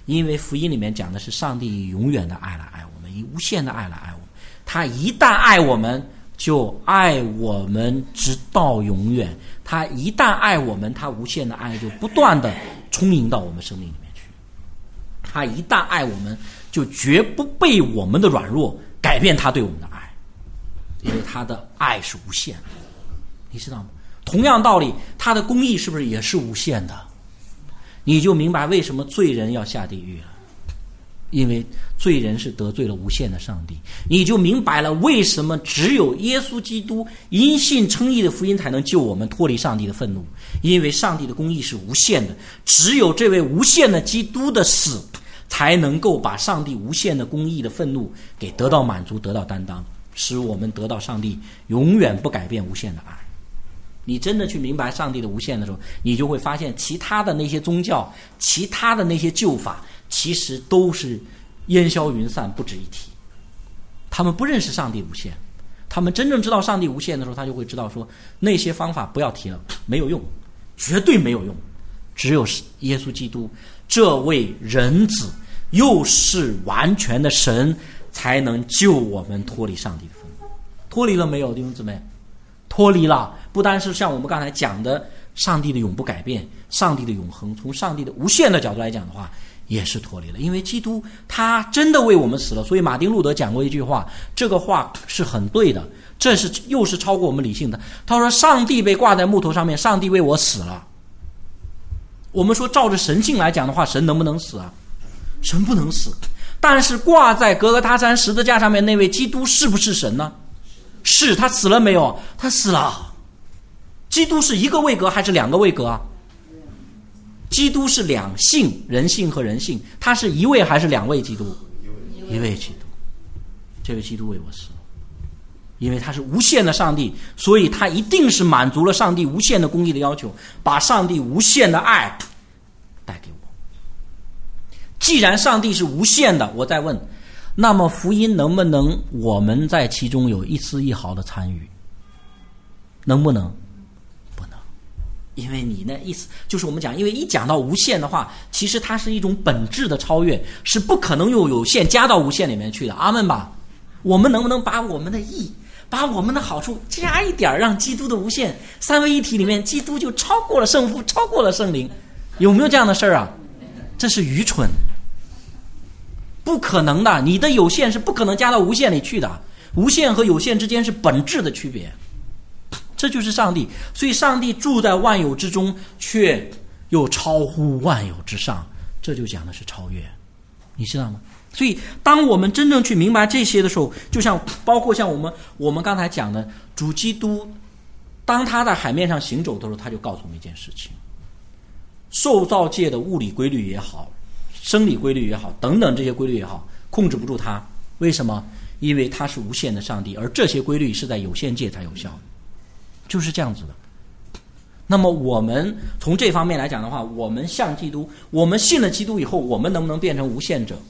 因为福音里面讲的是上帝以永远的爱来爱我们，以无限的爱来爱我们。他一旦爱我们，就爱我们直到永远。他一旦爱我们，他无限的爱就不断的充盈到我们生命里面去。他一旦爱我们，就绝不被我们的软弱改变他对我们的爱，因为他的爱是无限的，你知道吗？同样道理，他的公义是不是也是无限的？你就明白为什么罪人要下地狱了，因为罪人是得罪了无限的上帝。你就明白了为什么只有耶稣基督因信称义的福音才能救我们脱离上帝的愤怒，因为上帝的公义是无限的，只有这位无限的基督的死才能够把上帝无限的公义的愤怒给得到满足，得到担当，使我们得到上帝永远不改变无限的爱。你真的去明白上帝的无限的时候，你就会发现其他的那些宗教，其他的那些旧法，其实都是烟消云散，不值一提。他们不认识上帝无限，他们真正知道上帝无限的时候，他就会知道说那些方法不要提了，没有用，绝对没有用。只有耶稣基督这位人子，又是完全的神，才能救我们脱离上帝的愤怒。脱离了没有，弟兄姊妹？脱离了。不单是像我们刚才讲的上帝的永不改变，上帝的永恒，从上帝的无限的角度来讲的话，也是脱离了。因为基督他真的为我们死了。所以马丁路德讲过一句话，这个话是很对的，这是又是超过我们理性的。他说上帝被挂在木头上面，上帝为我死了。我们说照着神性来讲的话，神能不能死啊？神不能死。但是挂在格革他山十字架上面那位基督是不是神呢？是。他死了没有？他死了。基督是一个位格还是两个位格啊？基督是两性，人性和人性。他是一位还是两位基督？一位基督。这位基督为我死了，因为他是无限的上帝，所以他一定是满足了上帝无限的公义的要求，把上帝无限的爱带给我。既然上帝是无限的，我再问，那么福音能不能我们在其中有一丝一毫的参与？能不能？不能。因为你那意思就是我们讲，因为一讲到无限的话，其实它是一种本质的超越，是不可能用有限加到无限里面去的。阿们吧。我们能不能把我们的义，把我们的好处加一点，让基督的无限三位一体里面，基督就超过了圣父，超过了圣灵？有没有这样的事儿啊？这是愚蠢，不可能的。你的有限是不可能加到无限里去的，无限和有限之间是本质的区别。这就是上帝。所以上帝住在万有之中，却又超乎万有之上，这就讲的是超越，你知道吗？所以当我们真正去明白这些的时候，就像包括像我们刚才讲的主基督，当他在海面上行走的时候，他就告诉我们一件事情，受造界的物理规律也好，生理规律也好，等等这些规律也好，控制不住他。为什么？因为他是无限的上帝，而这些规律是在有限界才有效的，就是这样子的。那么我们从这方面来讲的话，我们像基督，我们信了基督以后，我们能不能变成无限者？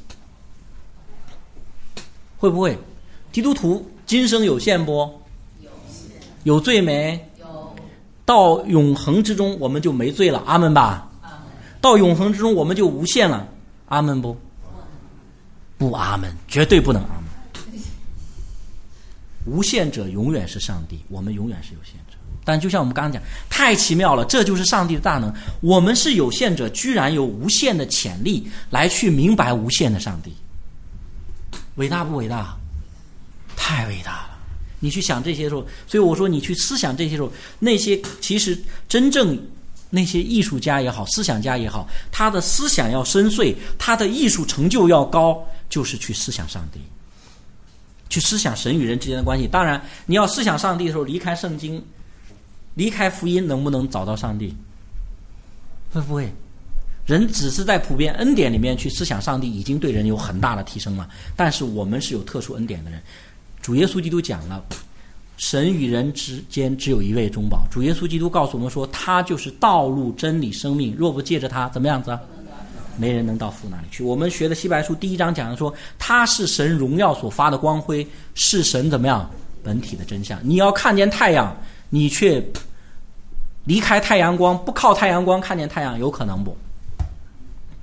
会不会？基督徒今生有限不？有罪没？有。到永恒之中我们就没罪了，阿们吧。到永恒之中我们就无限了，阿们不？不阿们，绝对不能阿们。无限者永远是上帝，我们永远是有限者。但就像我们刚刚讲，太奇妙了，这就是上帝的大能。我们是有限者，居然有无限的潜力来去明白无限的上帝。伟大不伟大？太伟大了！你去想这些时候，所以我说你去思想这些时候，那些其实真正那些艺术家也好，思想家也好，他的思想要深邃，他的艺术成就要高，就是去思想上帝，去思想神与人之间的关系。当然你要思想上帝的时候，离开圣经，离开福音，能不能找到上帝？会不会？人只是在普遍恩典里面去思想上帝，已经对人有很大的提升了。但是我们是有特殊恩典的人。主耶稣基督讲了，神与人之间只有一位中保。主耶稣基督告诉我们说，他就是道路、真理、生命，若不借着他，怎么样子啊？没人能到父那里去。我们学的希伯来书第1章讲的说，他是神荣耀所发的光辉，是神怎么样本体的真相。你要看见太阳，你却离开太阳光，不靠太阳光看见太阳，有可能不？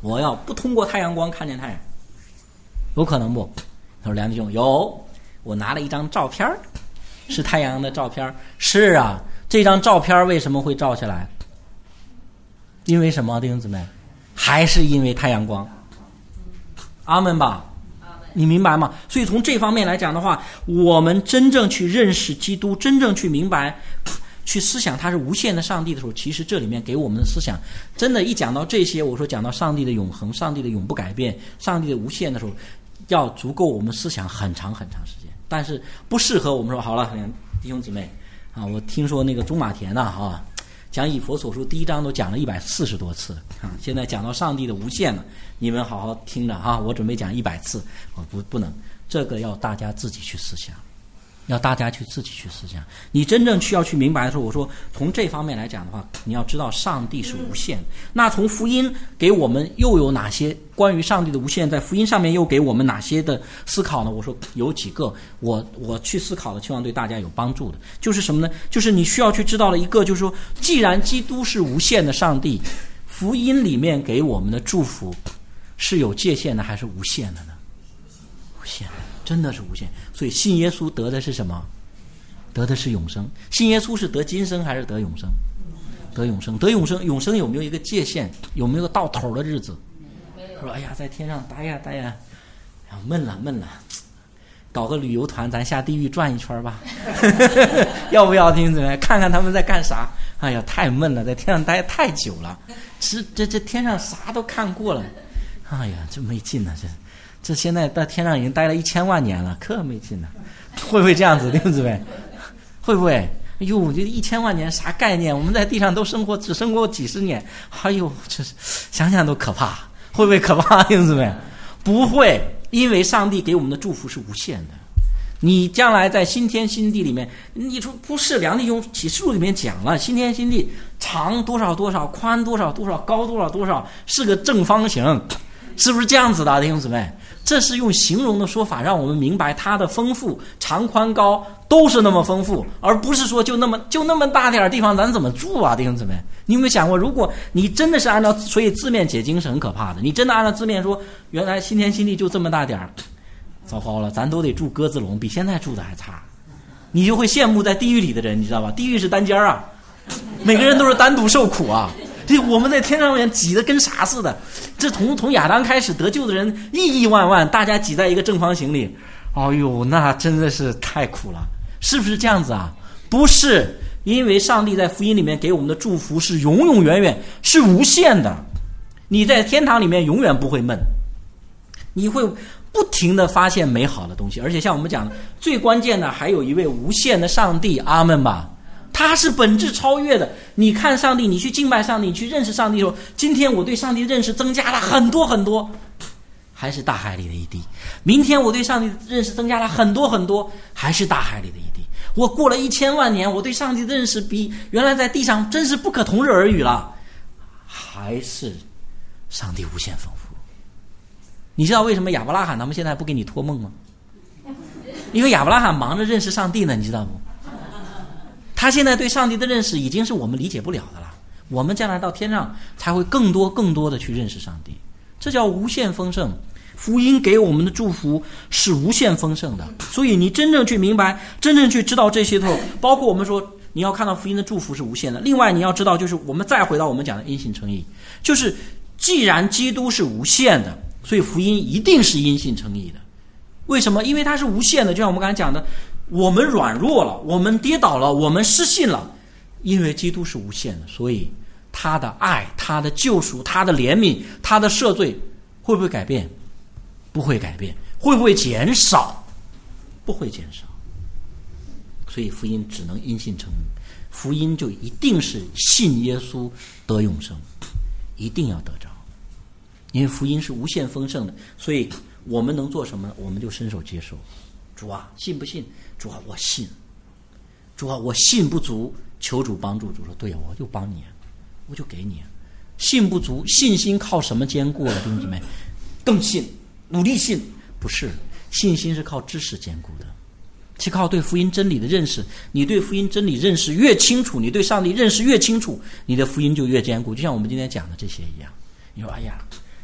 我要不通过太阳光看见太阳，有可能不？他说梁弟兄有，我拿了一张照片，是太阳的照片。是啊，这张照片为什么会照下来？因为什么，弟兄姊妹？还是因为太阳光。阿们吧，你明白吗？所以从这方面来讲的话，我们真正去认识基督，真正去明白去思想他是无限的上帝的时候，其实这里面给我们的思想真的，一讲到这些，我说讲到上帝的永恒，上帝的永不改变，上帝的无限的时候，要足够我们思想很长很长时间。但是不适合我们说好了，弟兄姊妹啊，我听说那个中马田啊讲以弗所书第1章都讲了140多次啊，现在讲到上帝的无限了，你们好好听着啊，我准备讲100次，我不能，这个要大家自己去思想，要大家去自己去思想。你真正需要去明白的时候，我说从这方面来讲的话，你要知道上帝是无限的。那从福音给我们又有哪些关于上帝的无限，在福音上面又给我们哪些的思考呢？我说有几个我去思考的，希望对大家有帮助的。就是什么呢？就是你需要去知道的一个，就是说既然基督是无限的上帝，福音里面给我们的祝福是有界限的还是无限的呢？无限的，真的是无限。所以信耶稣得的是什么？得的是永生。信耶稣是得今生还是得永生？得永生。得永生，永生有没有一个界限？有没有到头的日子？说哎呀，在天上待呀，闷了，搞个旅游团，咱下地狱转一圈吧，要不要？听怎么样？看看他们在干啥？哎呀，太闷了，在天上待太久了，这天上啥都看过了，哎呀，这没劲了，这现在在天上已经待了1000万年了，可没劲了，会不会这样子，弟兄姊妹？会不会？哎呦，这1000万年啥概念？我们在地上都只生活几十年，哎呦，这想想都可怕，会不会可怕，弟兄姊妹？不会，因为上帝给我们的祝福是无限的。你将来在新天新地里面，你说不是？梁弟兄启示录里面讲了，新天新地长多少多少，宽多少多少，高多少多少，是个正方形，是不是这样子的，弟兄姊妹？这是用形容的说法，让我们明白它的丰富，长宽高都是那么丰富，而不是说就那么大点地方，咱怎么住啊，弟兄姊妹？你有没有想过，如果你真的是按照，所以字面解经是很可怕的，你真的按照字面说，原来新天新地就这么大点儿，糟糕了，咱都得住鸽子笼，比现在住的还差。你就会羡慕在地狱里的人，你知道吧？地狱是单间啊，每个人都是单独受苦啊。这我们在天上面挤得跟啥似的，这从亚当开始得救的人亿万万，大家挤在一个正方形里，哎呦，那真的是太苦了，是不是这样子啊？不是，因为上帝在福音里面给我们的祝福是永永远远是无限的，你在天堂里面永远不会闷，你会不停地发现美好的东西，而且像我们讲的，最关键的还有一位无限的上帝，阿们吧。他是本质超越的。你看上帝，你去敬拜上帝，你去认识上帝的时候，今天我对上帝认识增加了很多很多，还是大海里的一滴。明天我对上帝认识增加了很多很多，还是大海里的一滴。我过了1000万年，我对上帝的认识比原来在地上真是不可同日而语了，还是上帝无限丰富。你知道为什么亚伯拉罕他们现在不给你托梦吗？因为亚伯拉罕忙着认识上帝呢，你知道不？他现在对上帝的认识已经是我们理解不了的了，我们将来到天上才会更多的去认识上帝，这叫无限丰盛。福音给我们的祝福是无限丰盛的，所以你真正去明白，真正去知道这些头，包括我们说你要看到福音的祝福是无限的。另外你要知道，就是我们再回到我们讲的因信称义，就是既然基督是无限的，所以福音一定是因信称义的。为什么？因为它是无限的，就像我们刚才讲的，我们软弱了，我们跌倒了，我们失信了，因为基督是无限的，所以他的爱，他的救赎，他的怜悯，他的赦罪会不会改变？不会改变。会不会减少？不会减少。所以福音只能因信称义，福音就一定是信耶稣得永生，一定要得着，因为福音是无限丰盛的，所以我们能做什么？我们就伸手接受。主啊，信不信？主啊，我信。主啊，我信不足，求主帮助。主说：对呀，我就帮你，我就给你。信不足，信心靠什么坚固了？弟兄姊妹，更信，努力信，不是，信心是靠知识坚固的，是靠对福音真理的认识。你对福音真理认识越清楚，你对上帝认识越清楚，你的福音就越坚固。就像我们今天讲的这些一样。你说，哎呀，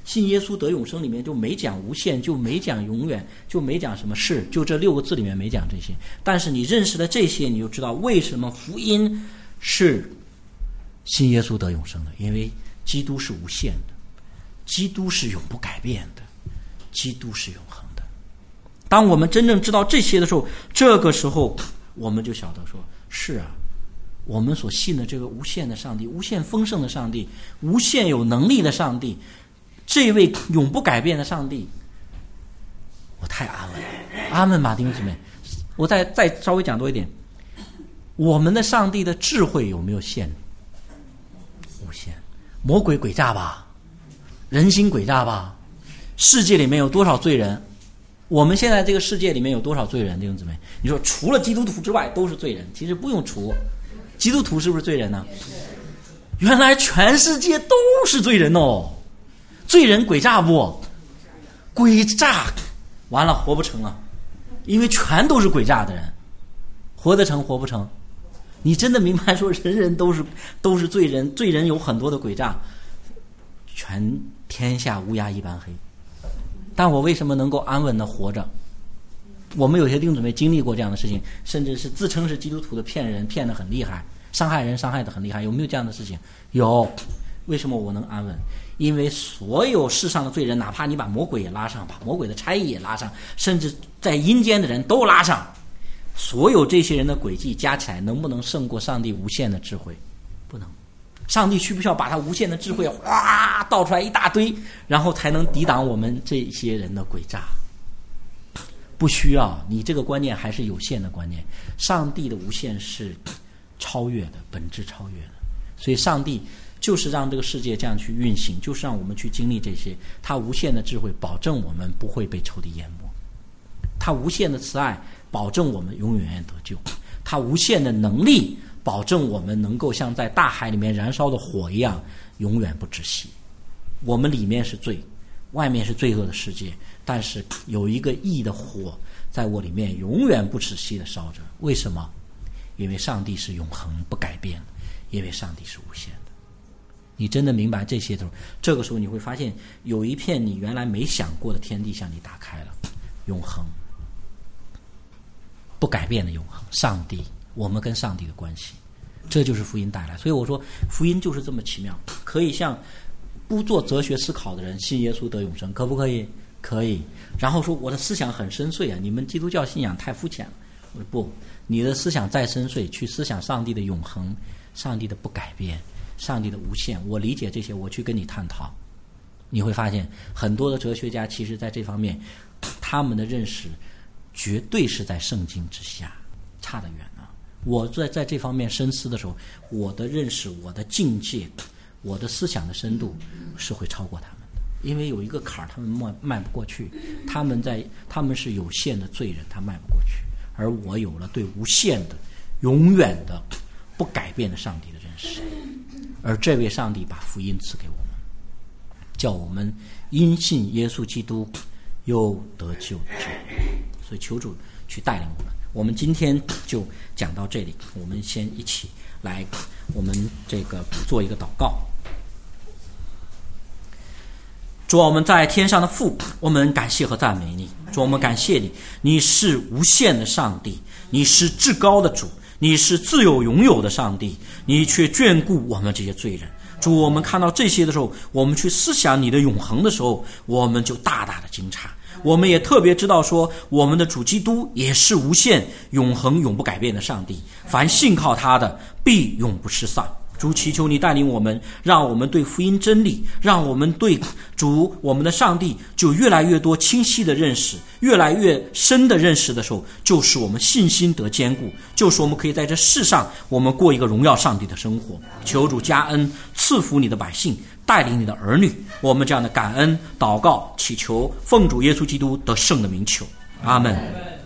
信耶稣得永生里面就没讲无限，就没讲永远，就没讲什么事，就这6个字里面没讲这些。但是你认识了这些，你就知道为什么福音是信耶稣得永生的，因为基督是无限的，基督是永不改变的，基督是永恒的。当我们真正知道这些的时候，这个时候我们就晓得说，是啊，我们所信的这个无限的上帝，无限丰盛的上帝，无限有能力的上帝，这位永不改变的上帝，我太安稳了。阿们吧，弟兄姊妹。我再稍微讲多一点，我们的上帝的智慧有没有限？无限。魔鬼诡诈吧，人心诡诈吧，世界里面有多少罪人？我们现在这个世界里面有多少罪人？弟兄姊妹，你说除了基督徒之外都是罪人，其实不用除，基督徒是不是罪人呢？原来全世界都是罪人哦。罪人诡诈不？诡诈，完了活不成了，因为全都是诡诈的人，活得成活不成？你真的明白说人人都是罪人，罪人有很多的诡诈，全天下乌鸦一般黑。但我为什么能够安稳的活着？我们有些弟兄姊妹经历过这样的事情，甚至是自称是基督徒的骗人，骗得很厉害，伤害人伤害得很厉害，有没有这样的事情？有。为什么我能安稳？因为所有世上的罪人，哪怕你把魔鬼也拉上，把魔鬼的差役也拉上，甚至在阴间的人都拉上，所有这些人的诡计加起来，能不能胜过上帝无限的智慧？不能。上帝需不需要把他无限的智慧哗倒出来一大堆，然后才能抵挡我们这些人的诡诈？不需要。你这个观念还是有限的观念。上帝的无限是超越的，本质超越的。所以上帝就是让这个世界这样去运行，就是让我们去经历这些。他无限的智慧保证我们不会被仇敌淹没，他无限的慈爱保证我们永远得救，他无限的能力保证我们能够像在大海里面燃烧的火一样永远不止息。我们里面是罪，外面是罪恶的世界，但是有一个义的火在我里面永远不止息的烧着。为什么？因为上帝是永恒不改变的，因为上帝是无限的。你真的明白这些的时候，这个时候你会发现有一片你原来没想过的天地向你打开了。永恒不改变的永恒，上帝，我们跟上帝的关系，这就是福音带来。所以我说福音就是这么奇妙，可以像不做哲学思考的人信耶稣得永生，可不可以？可以。然后说我的思想很深邃啊，你们基督教信仰太肤浅了。我说不，你的思想再深邃，去思想上帝的永恒，上帝的不改变，上帝的无限。我理解这些，我去跟你探讨，你会发现很多的哲学家其实在这方面他们的认识绝对是在圣经之下，差得远了。我在这方面深思的时候，我的认识，我的境界，我的思想的深度是会超过他们的。因为有一个坎儿他们迈不过去，他们是有限的罪人，他迈不过去。而我有了对无限的永远的不改变的上帝的认识，而这位上帝把福音赐给我们，叫我们因信耶稣基督又得救。所以求主去带领我们。我们今天就讲到这里，我们先一起来，我们这个做一个祷告。主啊，我们在天上的父，我们感谢和赞美你。主，我们感谢你，你是无限的上帝，你是至高的主，你是自有永有的上帝，你却眷顾我们这些罪人。主，我们看到这些的时候，我们去思想你的永恒的时候，我们就大大的惊诧。我们也特别知道说，我们的主基督也是无限永恒永不改变的上帝，凡信靠他的必永不失丧。主，祈求你带领我们，让我们对福音真理，让我们对主我们的上帝就越来越多清晰的认识，越来越深的认识的时候，就是我们信心得坚固，就是我们可以在这世上我们过一个荣耀上帝的生活。求主加恩赐福你的百姓，带领你的儿女，我们这样的感恩祷告祈求，奉主耶稣基督得胜的名求，阿们。